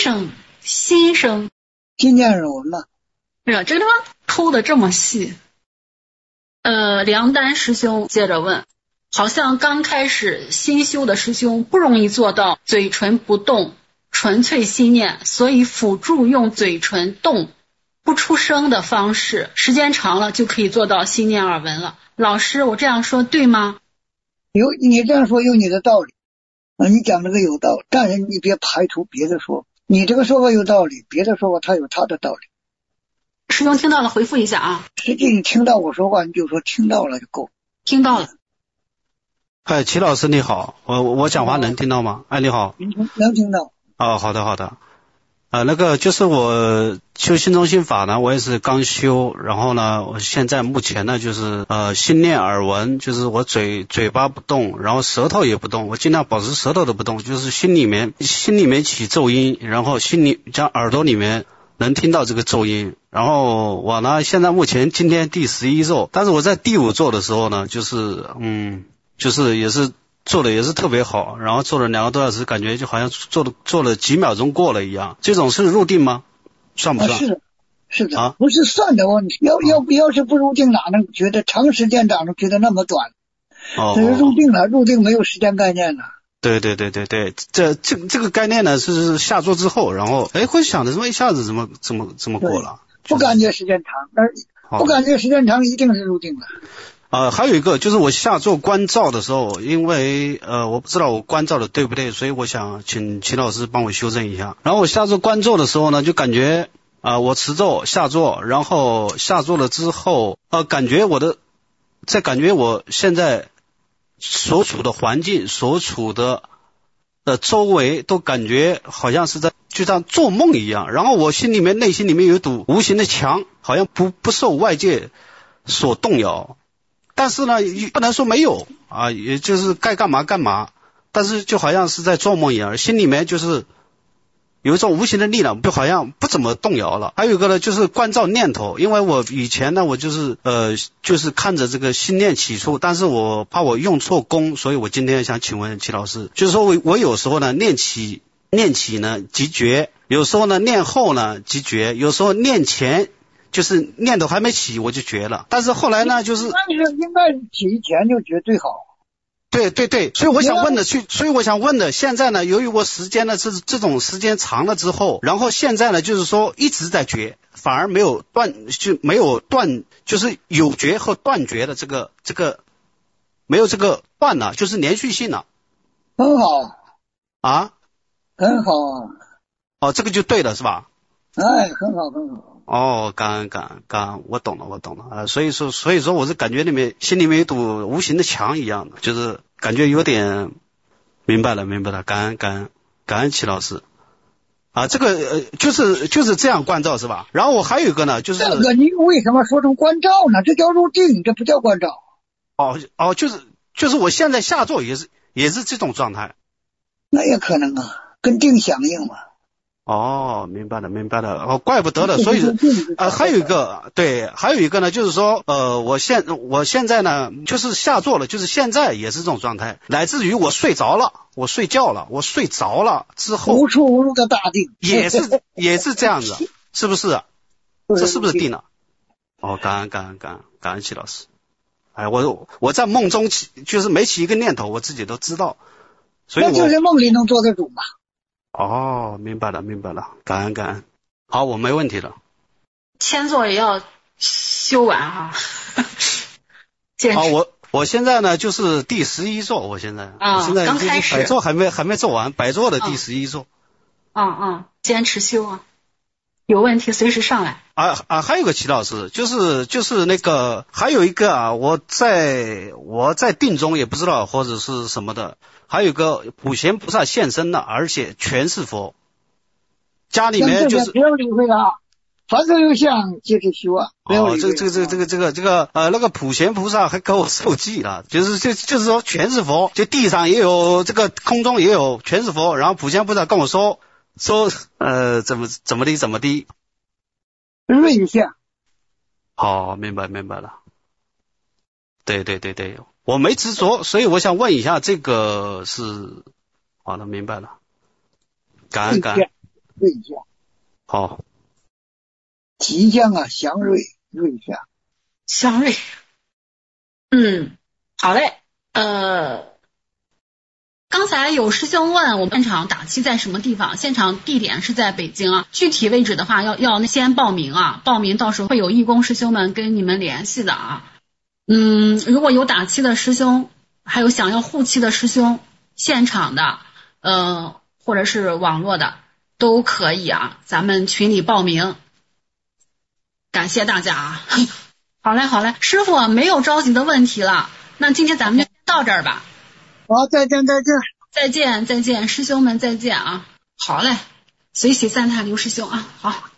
Speaker 2: 听见人文了。
Speaker 1: 这个地方抠的这么细。梁丹师兄接着问，好像刚开始新修的师兄不容易做到嘴唇不动，纯粹心念，所以辅助用嘴唇动不出声的方式，时间长了就可以做到心念耳闻了。老师，我这样说对吗？
Speaker 2: 你这样说有你的道理你讲这个有道理，但是你别排除别的说法，你这个说法有道理，别的说法它有它的道理。
Speaker 1: 师兄听到了回复一下啊。
Speaker 2: 实际你听到我说话，你就说听到了就够。
Speaker 1: 听到了。
Speaker 15: 齐老师你好，我讲话能听到吗？你好。
Speaker 2: 能听到。
Speaker 15: 好的。那个就是我修心中心法呢，我也是刚修，然后呢，我现在目前呢就是心念耳闻，就是我嘴巴不动，然后舌头也不动，我尽量保持舌头的不动，就是心里面起咒音，然后将耳朵里面能听到这个咒音。然后我呢现在目前今天第11咒，但是我在第5咒的时候呢，就是也是做的也是特别好，然后做了2个多小时，感觉就好像做了几秒钟过了一样。这种是入定吗？算不算？
Speaker 2: 是的不是算的问题。要是不入定，哪能觉得长时间哪能觉得那么短？这是入定了，入定没有时间概念了。
Speaker 15: 对，这个概念呢是下座之后，然后会想着说一下子怎么过了？
Speaker 2: 不感觉时间长，不感觉时间长一定是入定了。
Speaker 15: 还有一个就是我下座观照的时候，因为我不知道我观照的对不对，所以我想请齐老师帮我修正一下。然后我下座观照的时候呢，就感觉我持咒下座，然后下座了之后感觉我现在所处的环境，所处的周围都感觉好像是就像做梦一样，然后我内心里面有一堵无形的墙，好像不受外界所动摇。但是呢，不能说没有也就是该干嘛干嘛，但是就好像是在做梦一样，心里面就是有一种无形的力量，就好像不怎么动摇了。还有一个呢，就是关照念头，因为我以前呢，我就是看着这个心念起处，但是我怕我用错功，所以我今天想请问齐老师，就是说我有时候呢念起呢即觉，有时候呢念后呢即觉，有时候念前就是念头还没起我就觉了，但是后来呢就是
Speaker 2: 应该起前就觉最好。
Speaker 15: 对，所以我想问的，现在呢，由于我时间呢是这种时间长了之后，然后现在呢就是说一直在觉，反而没有断，就是有觉和断觉的这个没有这个断了，就是连续性了。
Speaker 2: 很好很好
Speaker 15: 这个就对了是吧？
Speaker 2: 很好
Speaker 15: 感恩，我懂了所以说我是感觉心里面有堵无形的墙一样的，就是感觉有点明白了，感恩齐老师这个就是这样关照是吧？然后我还有一个呢，就是
Speaker 2: 这个你为什么说成关照呢？这叫入定，这不叫关照。
Speaker 15: 就是我现在下座也是这种状态。
Speaker 2: 那也可能跟定响应嘛。
Speaker 15: 明白了怪不得了。所以还有一个呢，就是说我现在呢就是下座了，就是现在也是这种状态，乃至于我睡着了，我睡着了之后
Speaker 2: 无处无入的大定
Speaker 15: 也是这样子，是不是？这是不是定了？
Speaker 20: 哦，感恩齐老师。哎，我在梦中就是没起一个念头，我自己都知道，所以那
Speaker 2: 就是梦里能做得主嘛。
Speaker 20: 哦，明白了，感恩。好，我没问题了。
Speaker 1: 千座也要修完啊。
Speaker 20: 我现在呢就是第11座，我现在
Speaker 1: 刚开始
Speaker 20: 百座还没做完，百座的第11座。
Speaker 1: 坚持修啊，有问题随时上来。
Speaker 20: 还有个齐老师，就是那个还有一个啊，我在定中也不知道或者是什么的，还有个普贤菩萨现身了，而且全是佛，家里面就是
Speaker 2: 不要理会啊。凡是有相接着修啊，没有
Speaker 20: 这个那个普贤菩萨还给我受记了，就是说全是佛，就地上也有，这个空中也有，全是佛。然后普贤菩萨跟我说怎么地，
Speaker 2: 瑞相。
Speaker 20: 好，明白了。对，我没执着，所以我想问一下，这个是好了，明白了，感恩。
Speaker 2: 瑞相。
Speaker 20: 好。
Speaker 2: 吉祥啊，祥瑞相，
Speaker 1: 祥瑞。好嘞。刚才有师兄问我们现场打七在什么地方，现场地点是在北京啊，具体位置的话要先报名啊，报名到时候会有义工师兄们跟你们联系的啊。如果有打七的师兄，还有想要护七的师兄，现场的或者是网络的都可以啊，咱们群里报名。感谢大家啊！好嘞，师傅没有着急的问题了，那今天咱们就到这儿吧。
Speaker 2: 好，再见，
Speaker 1: 师兄们再见啊！好嘞，随喜赞叹刘师兄啊，好。